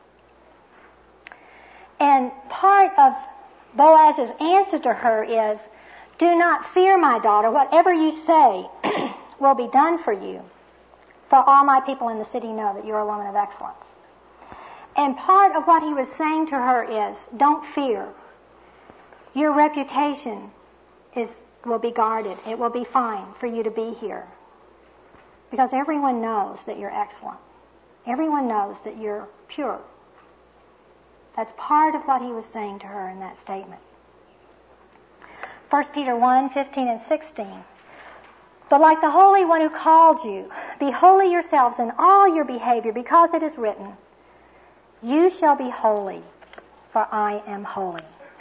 And part of Boaz's answer to her is, do not fear, my daughter. Whatever you say will be done for you. For all my people in the city know that you're a woman of excellence. And part of what he was saying to her is, don't fear. Your reputation is will be guarded. It will be fine for you to be here. Because everyone knows that you're excellent. Everyone knows that you're pure. That's part of what he was saying to her in that statement. First Peter one, fifteen and sixteen. But like the Holy One who called you, be holy yourselves in all your behavior, because it is written, you shall be holy, for I am holy.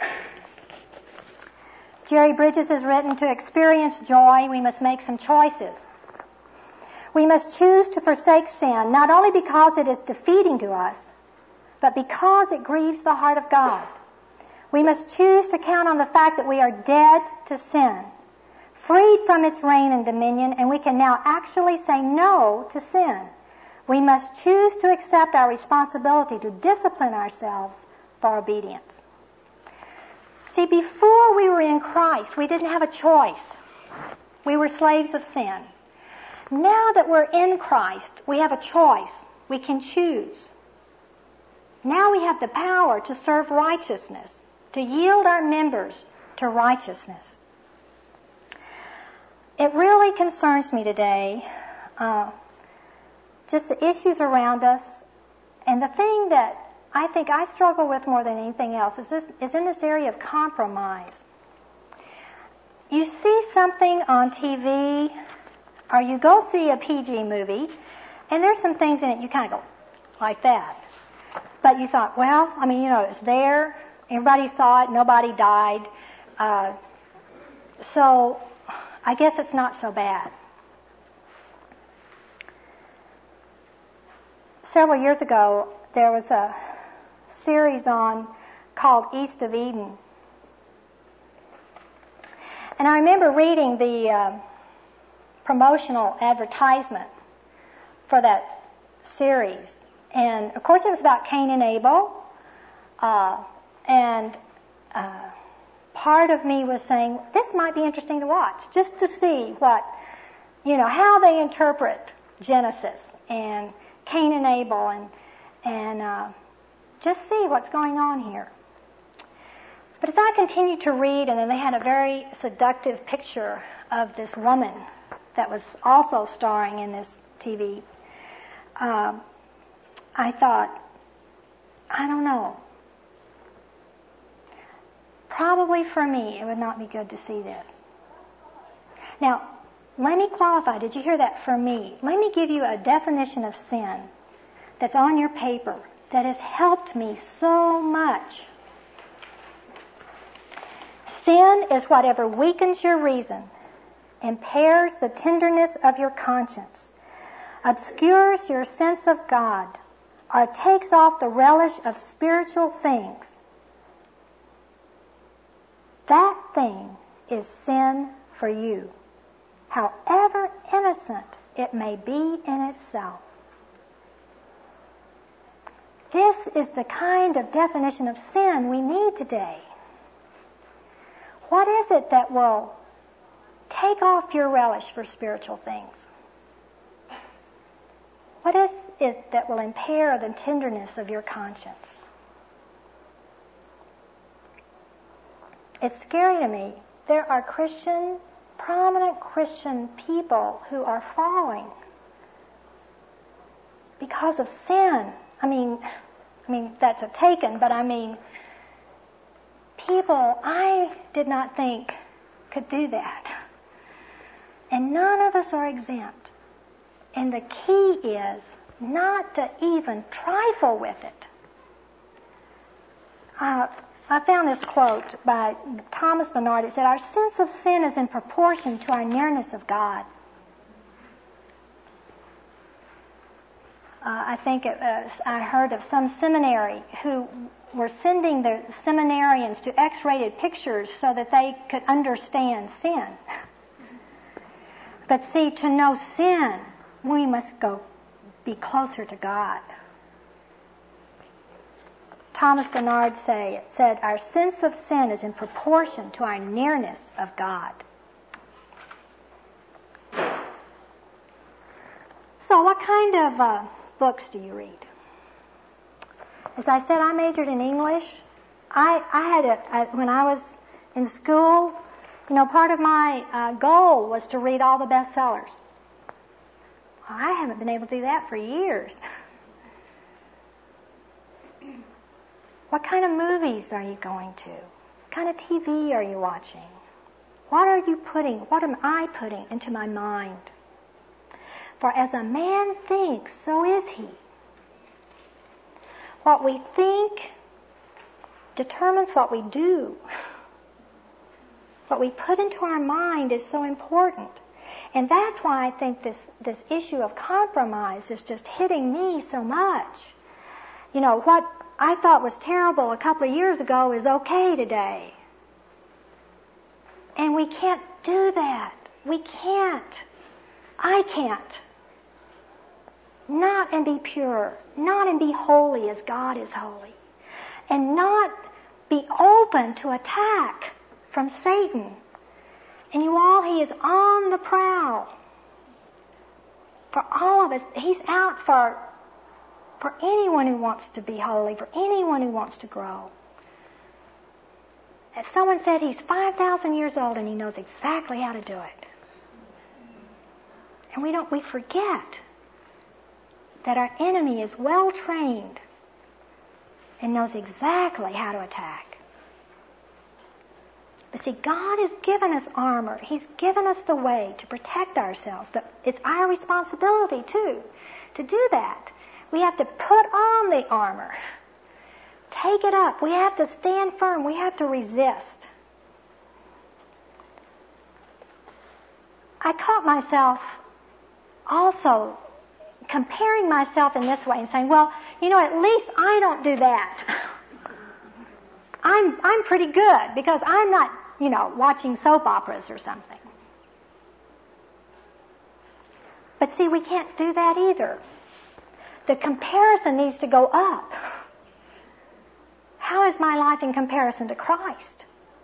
Jerry Bridges has written, to experience joy, we must make some choices. We must choose to forsake sin, not only because it is defeating to us, but because it grieves the heart of God. We must choose to count on the fact that we are dead to sin, freed from its reign and dominion, and we can now actually say no to sin. We must choose to accept our responsibility to discipline ourselves for obedience. See, before we were in Christ, we didn't have a choice. We were slaves of sin. Now that we're in Christ, we have a choice. We can choose. Now we have the power to serve righteousness, to yield our members to righteousness. It really concerns me today, uh, just the issues around us, and the thing that I think I struggle with more than anything else is, this, is in this area of compromise. You see something on T V, or you go see a P G movie, and there's some things in it you kind of go, like that. But you thought, well, I mean, you know, it's there. Everybody saw it. Nobody died. Uh, so I guess it's not so bad. Several years ago, there was a series on called East of Eden. And I remember reading the uh, promotional advertisement for that series. And, of course, it was about Cain and Abel. Uh, and uh, part of me was saying, this might be interesting to watch, just to see what, you know, how they interpret Genesis and Cain and Abel, and, and uh, just see what's going on here. But as I continued to read, and then they had a very seductive picture of this woman that was also starring in this T V, um, I thought, I don't know. Probably for me, it would not be good to see this. Now, let me qualify. Did you hear that? For me. Let me give you a definition of sin that's on your paper that has helped me so much. Sin is whatever weakens your reason, impairs the tenderness of your conscience, obscures your sense of God, or takes off the relish of spiritual things, that thing is sin for you, however innocent it may be in itself. This is the kind of definition of sin we need today. What is it that will take off your relish for spiritual things? What is it that will impair the tenderness of your conscience? It's scary to me. There are Christian, prominent Christian people who are falling because of sin. I mean, I mean that's a taken, but I mean, people I did not think could do that. And none of us are exempt. And the key is not to even trifle with it. Uh, I found this quote by Thomas Bernard. It said, "Our sense of sin is in proportion to our nearness of God." Uh, I think it, uh, I heard of some seminary who were sending the seminarians to X-rated pictures so that they could understand sin. But see, to know sin, we must go be closer to God. Thomas Bernard say, said, "Our sense of sin is in proportion to our nearness of God." So what kind of uh, books do you read? As I said, I majored in English. I, I had a, I, when I was in school, you know, part of my uh, goal was to read all the bestsellers. I haven't been able to do that for years. What kind of movies are you going to? What kind of T V are you watching? What are you putting, what am I putting into my mind? For as a man thinks, so is he. What we think determines what we do. What we put into our mind is so important. And that's why I think this, this issue of compromise is just hitting me so much. You know, what I thought was terrible a couple of years ago is okay today. And we can't do that. We can't. I can't. Not and be pure. Not and be holy as God is holy. And not be open to attack from Satan. And you all, he is on the prowl. For all of us, he's out for, for anyone who wants to be holy, for anyone who wants to grow. As someone said, he's five thousand years old and he knows exactly how to do it. And we don't, we forget that our enemy is well trained and knows exactly how to attack. But see, God has given us armor. He's given us the way to protect ourselves. But it's our responsibility, too, to do that. We have to put on the armor. Take it up. We have to stand firm. We have to resist. I caught myself also comparing myself in this way and saying, well, you know, at least I don't do that. I'm I'm pretty good because I'm not, you know, watching soap operas or something. But see, we can't do that either. The comparison needs to go up. How is my life in comparison to Christ?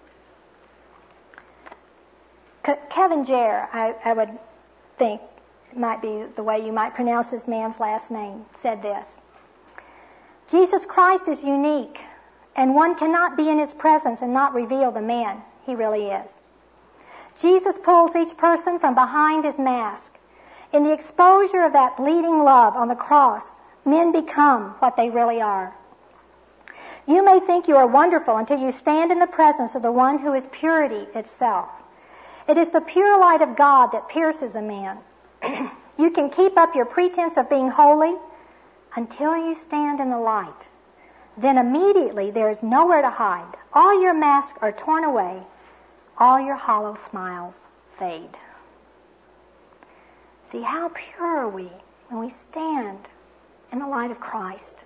Kevin Jere, I, I would think might be the way you might pronounce this man's last name, said this. Jesus Christ is unique, and one cannot be in his presence and not reveal the man he really is. Jesus pulls each person from behind his mask. In the exposure of that bleeding love on the cross, men become what they really are. You may think you are wonderful until you stand in the presence of the one who is purity itself. It is the pure light of God that pierces a man. You can keep up your pretense of being holy until you stand in the light. Then immediately there is nowhere to hide. All your masks are torn away. All your hollow smiles fade. See, how pure are we when we stand in the light of Christ.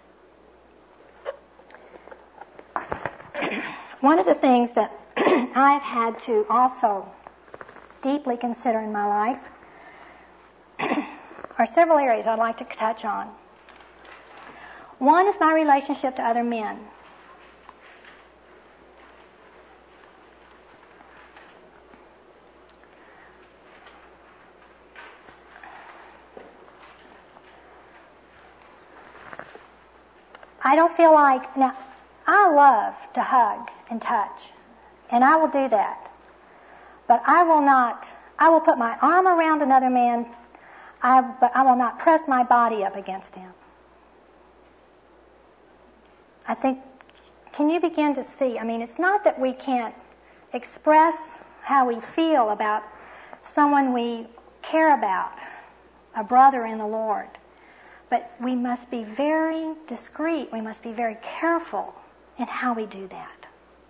One of the things that I've had to also deeply consider in my life are several areas I'd like to touch on. One is my relationship to other men. I don't feel like, now, I love to hug and touch, and I will do that. But I will not, I will put my arm around another man, I, but I will not press my body up against him. I think, can you begin to see? I mean, it's not that we can't express how we feel about someone we care about, a brother in the Lord. But we must be very discreet. We must be very careful in how we do that.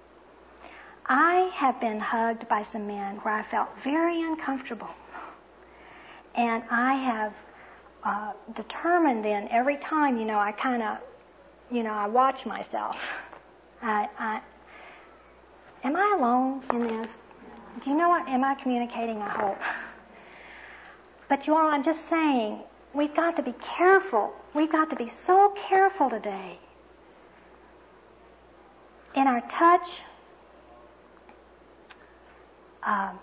I have been hugged by some men where I felt very uncomfortable. And I have uh, determined then every time, you know, I kind of, you know, I watch myself. I, I, am I alone in this? Do you know what? Am I communicating? I hope. But you all, I'm just saying, we've got to be careful. We've got to be so careful today in our touch. Um,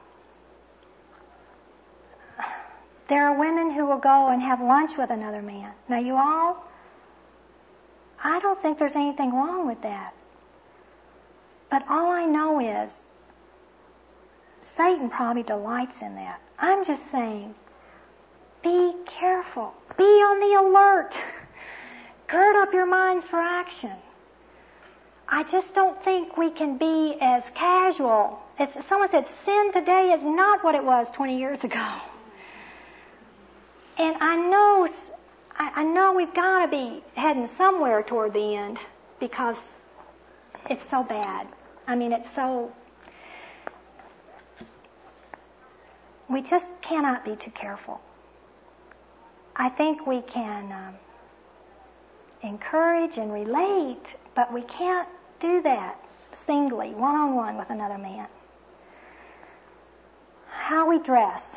there are women who will go and have lunch with another man. Now, you all, I don't think there's anything wrong with that. But all I know is Satan probably delights in that. I'm just saying, be careful. Be on the alert. Gird up your minds for action. I just don't think we can be as casual. As someone said, sin today is not what it was twenty years ago. And I know, I know we've got to be heading somewhere toward the end because it's so bad. I mean, it's so... We just cannot be too careful. I think we can um, encourage and relate, but we can't do that singly, one-on-one with another man. How we dress.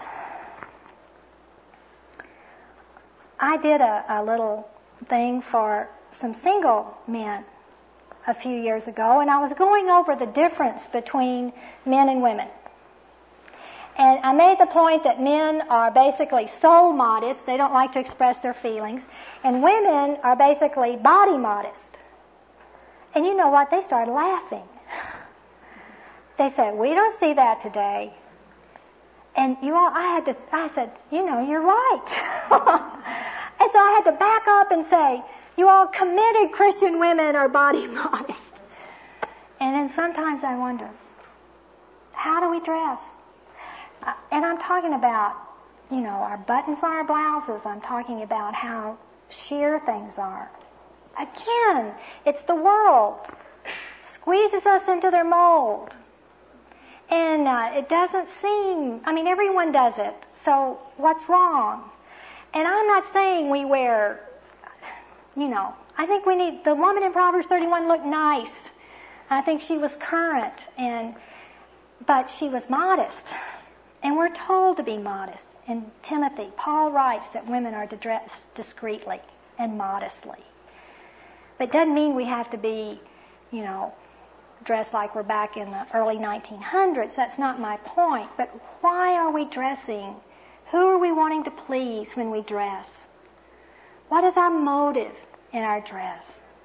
I did a, a little thing for some single men a few years ago, and I was going over the difference between men and women. And I made the point that men are basically soul modest. They don't like to express their feelings. And women are basically body modest. And you know what? They started laughing. They said, we don't see that today. And you all, I had to, I said, you know, you're right. And so I had to back up and say, you all committed Christian women are body modest. And then sometimes I wonder, how do we dress? Uh, and I'm talking about, you know, our buttons on our blouses. I'm talking about how sheer things are. Again, it's the world. Squeezes us into their mold. And uh, it doesn't seem, I mean, everyone does it. So what's wrong? And I'm not saying we wear, you know, I think we need, the woman in Proverbs thirty-one looked nice. I think she was current, and but she was modest. And we're told to be modest. In Timothy, Paul writes that women are to dress discreetly and modestly. But it doesn't mean we have to be, you know, dressed like we're back in the early nineteen hundreds. That's not my point. But why are we dressing? Who are we wanting to please when we dress? What is our motive in our dress?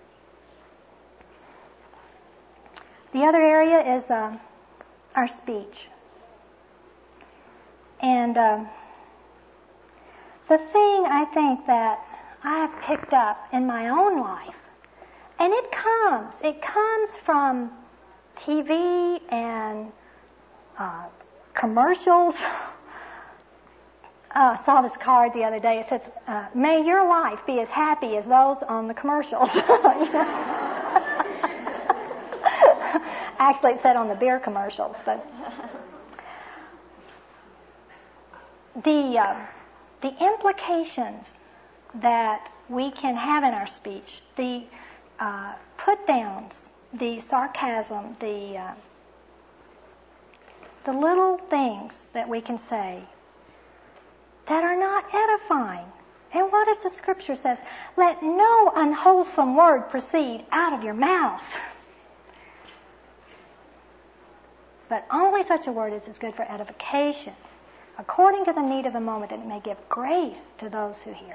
The other area is uh, our speech. And uh, the thing I think that I have picked up in my own life, and it comes, it comes from T V and uh, commercials. Uh, I saw this card the other day. It says, uh, may your life be as happy as those on the commercials. Actually, it said on the beer commercials. But the, uh, the implications that we can have in our speech, the uh, put-downs, the sarcasm, the uh, the little things that we can say that are not edifying. And what does the Scripture says? Let no unwholesome word proceed out of your mouth, but only such a word as is good for edification, according to the need of the moment, that it may give grace to those who hear.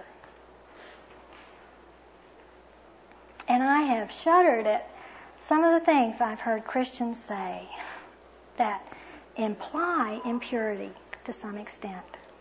And I have shuddered at some of the things I've heard Christians say that imply impurity to some extent.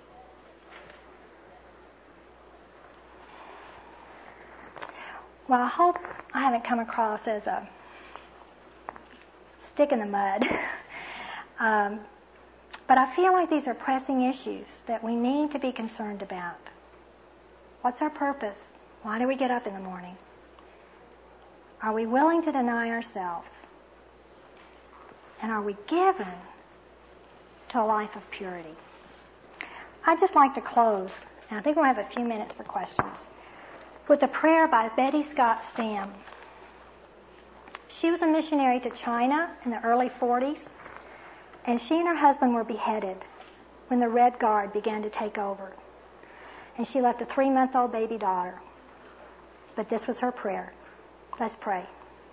Well, I hope I haven't come across as a stick in the mud. um, but I feel like these are pressing issues that we need to be concerned about. What's our purpose? Why do we get up in the morning? Are we willing to deny ourselves? And are we given to a life of purity? I'd just like to close, and I think we'll have a few minutes for questions, with a prayer by Betty Scott Stam. She was a missionary to China in the early forties, and she and her husband were beheaded when the Red Guard began to take over. And she left a three-month-old baby daughter. But this was her prayer. Let's pray.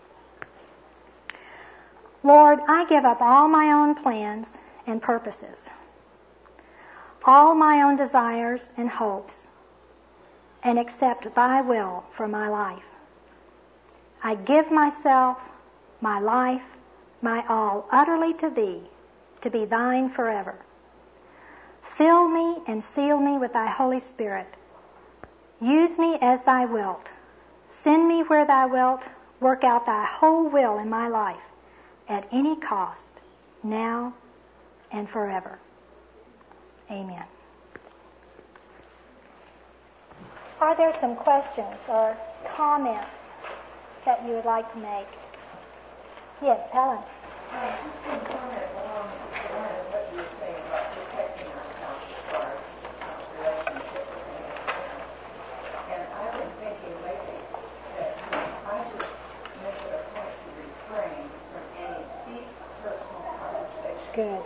Lord, I give up all my own plans and purposes, all my own desires and hopes, and accept thy will for my life. I give myself, my life, my all utterly to thee, to be thine forever. Fill me and seal me with thy Holy Spirit. Use me as thou wilt. Send me where thou wilt. Work out thy whole will in my life at any cost, now and forever. Amen. Are there some questions or comments that you would like to make? Yes, Helen. Uh, just to comment along the line of what you were saying about protecting ourselves as far as uh, relationship with anyone. And I've been thinking lately that I just make it a point to refrain from any deep personal conversation. Good.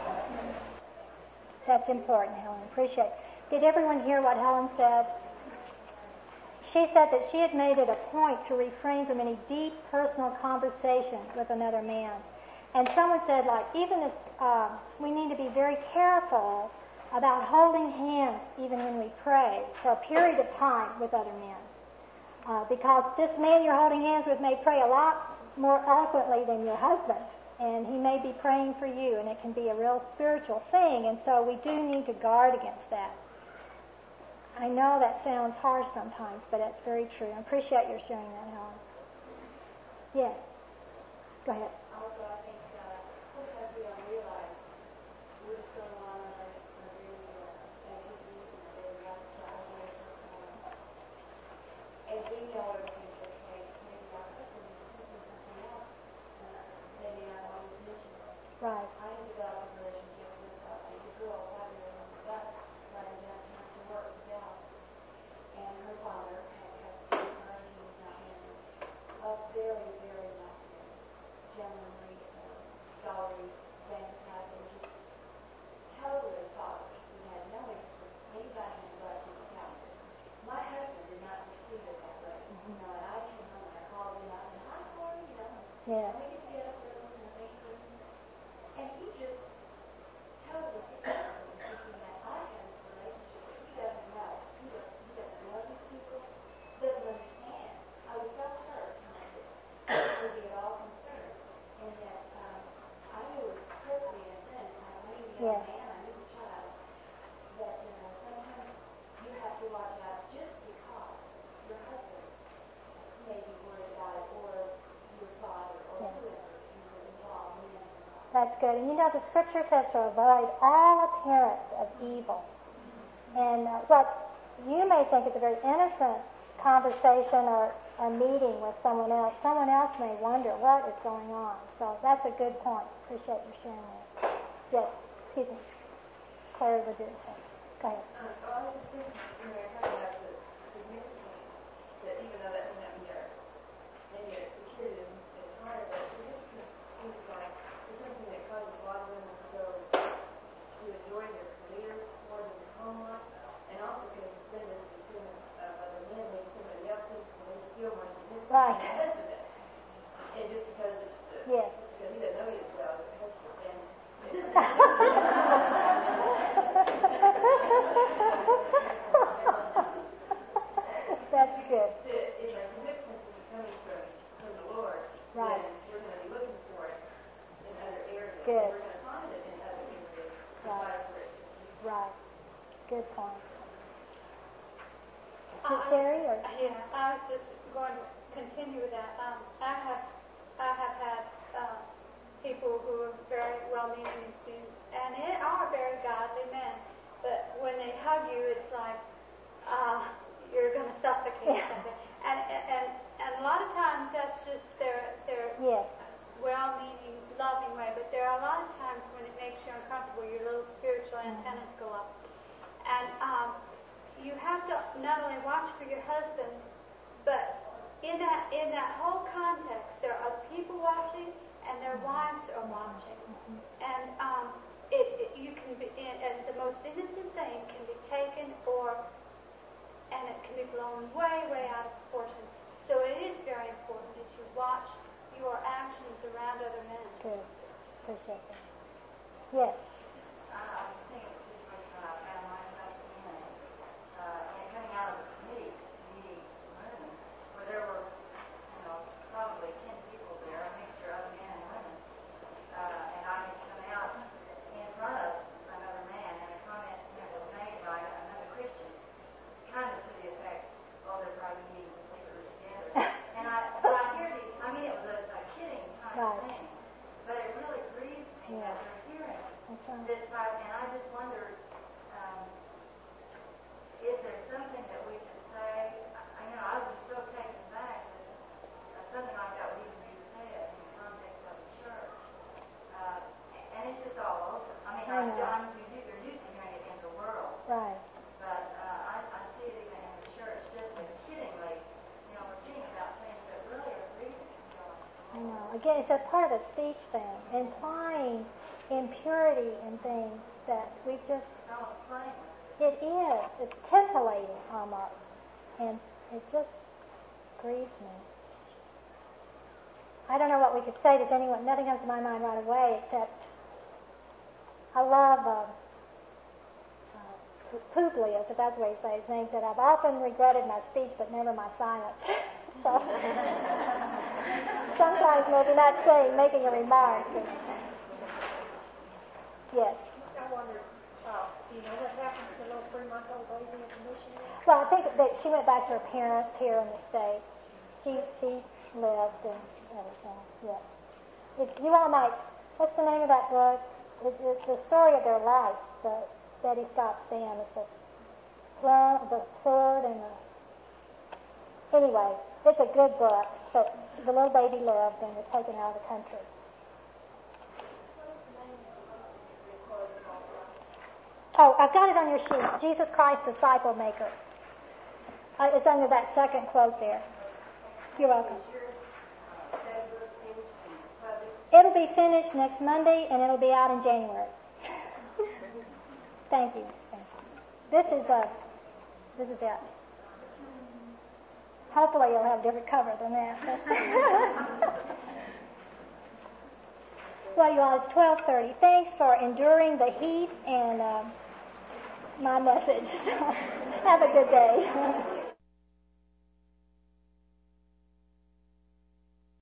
That's important, Helen. Appreciate it. Did everyone hear what Helen said? She said that she had made it a point to refrain from any deep personal conversation with another man. And someone said, like, even as uh, we need to be very careful about holding hands even when we pray for a period of time with other men. Uh, because this man you're holding hands with may pray a lot more eloquently than your husband. And he may be praying for you, and it can be a real spiritual thing. And so we do need to guard against that. I know that sounds harsh sometimes, but it's very true. I appreciate your sharing that, Helen. Yes. Go ahead. Also, I think uh, sometimes we don't realize we're just going on in our, our daily uh, activities and our daily lifestyle. And we know everything's okay. Maybe our husband is doing something else. Uh, maybe not always mentioned. Right. I have developed a relationship with uh, a girl, five-year-old on the bus, riding downtown to work with Dallas. And her father had had to her, and he was not married. A very, very nice man. Gentlemanly, uh, scholarly, family type, and just totally fatherly. He had no interest in anybody in the budget account. My husband did not perceive it that way. Mm-hmm. You know, and I came home and I called him up and, hi, Corey, you know, yeah. we get together for Christmas and thank Christmas. And he just totally successful in thinking that I have this relationship that he doesn't know. He doesn't, he doesn't know these people, doesn't understand. I was so hurt when I did. Would be at all concerned. And that um, I knew it was perfectly innocent. I knew the young Yeah. man, I knew the child. That uh, sometimes you have to watch out just because your husband may be worried about it, or your father, or yeah. whoever who was involved in it. That's good. And you know, the Scripture says to avoid all appearance of evil. And uh, what you may think is a very innocent conversation or a meeting with someone else, someone else may wonder what is going on. So that's a good point. Appreciate you sharing that. Yes, excuse me. Claire would do the same. Go ahead. Um, I was just thinking, you know, you're talking about this, the Right. my husband does. And just because it's, uh, Yes. because he doesn't know you as well as your husband, then That's good. the- if our significance is coming from, from the Lord, Right. then we're going to be looking for it in other areas. Good. We're going to find it in other areas. Right. besides where it's in you. Right. Good point. I was- Sherry, or? Yeah, I was just going to continue with that. Um, I have, I have had uh, people who are very well-meaning and seem, and it are very godly men, but when they hug you, it's like uh, you're going to suffocate or Yeah. something. And, and and a lot of times that's just their their Yes. well-meaning, loving way. But there are a lot of times when it makes you uncomfortable. Your little spiritual antennas go up, and um, you have to not only watch for your husband, but in that in that whole context, there are people watching and their wives are watching, and um, it, it you can be and, and the most innocent thing can be taken or and it can be blown way way out of proportion. So it is very important that you watch your actions around other men. Good. Appreciate that. Yes. Uh, I was thinking of a situation that I found myself in, uh, and coming out of the committee meeting room, where there were, you know, probably ten people there, a mixture of men and women, uh, and I had come out in front of another man, and a comment that was made by another Christian, kind of to the effect, "Oh, they're probably meeting secretly together." And I, but I hear these. I mean, it was a, a kidding type Right. thing, but it really grieves me Yeah. that they're hearing That's right. this type, and I just wondered, um, is there something that we could say? I, you know, I would be so taken back that uh, something like that would even be said in the context of the church, uh, and it's just all over. I mean, I I, know. I'm, you do, you're used to hearing it in the world, Right. but uh, I, I see it even in the church, just as kiddingly. You know, we're kidding about things that really are grieving God. I know. Again, it's a part of the speech thing, implying impurity and things that we just, It's almost playing with it. it is. It's titillating almost. And it just grieves me. I don't know what we could say. Does anyone, nothing comes to my mind right away except I love uh, uh, Publius, if that's the way you say his name, said, "I've often regretted my speech, but never my silence." So sometimes maybe not saying, making a remark. But, yes. I wondered, uh, do you know what happened to the little three-month-old baby at the missionary? Well, I think that she went back to her parents here in the States. She she lived and everything. Yes. If you all might, what's the name of that book? It, it's the story of their life. The Betty Scott Sam. It's the plum, the sword, and the. Anyway, it's a good book. But the little baby lived and was taken out of the country. Oh, I've got it on your sheet. Jesus Christ, Disciple Maker. Uh, it's under that second quote there. You're welcome. It'll be finished next Monday, and it'll be out in January. Thank you. Thanks. This is uh, this is it. Hopefully, you'll have a different cover than that. Well, you all, it's twelve thirty. Thanks for enduring the heat and uh, my message. Have a good day.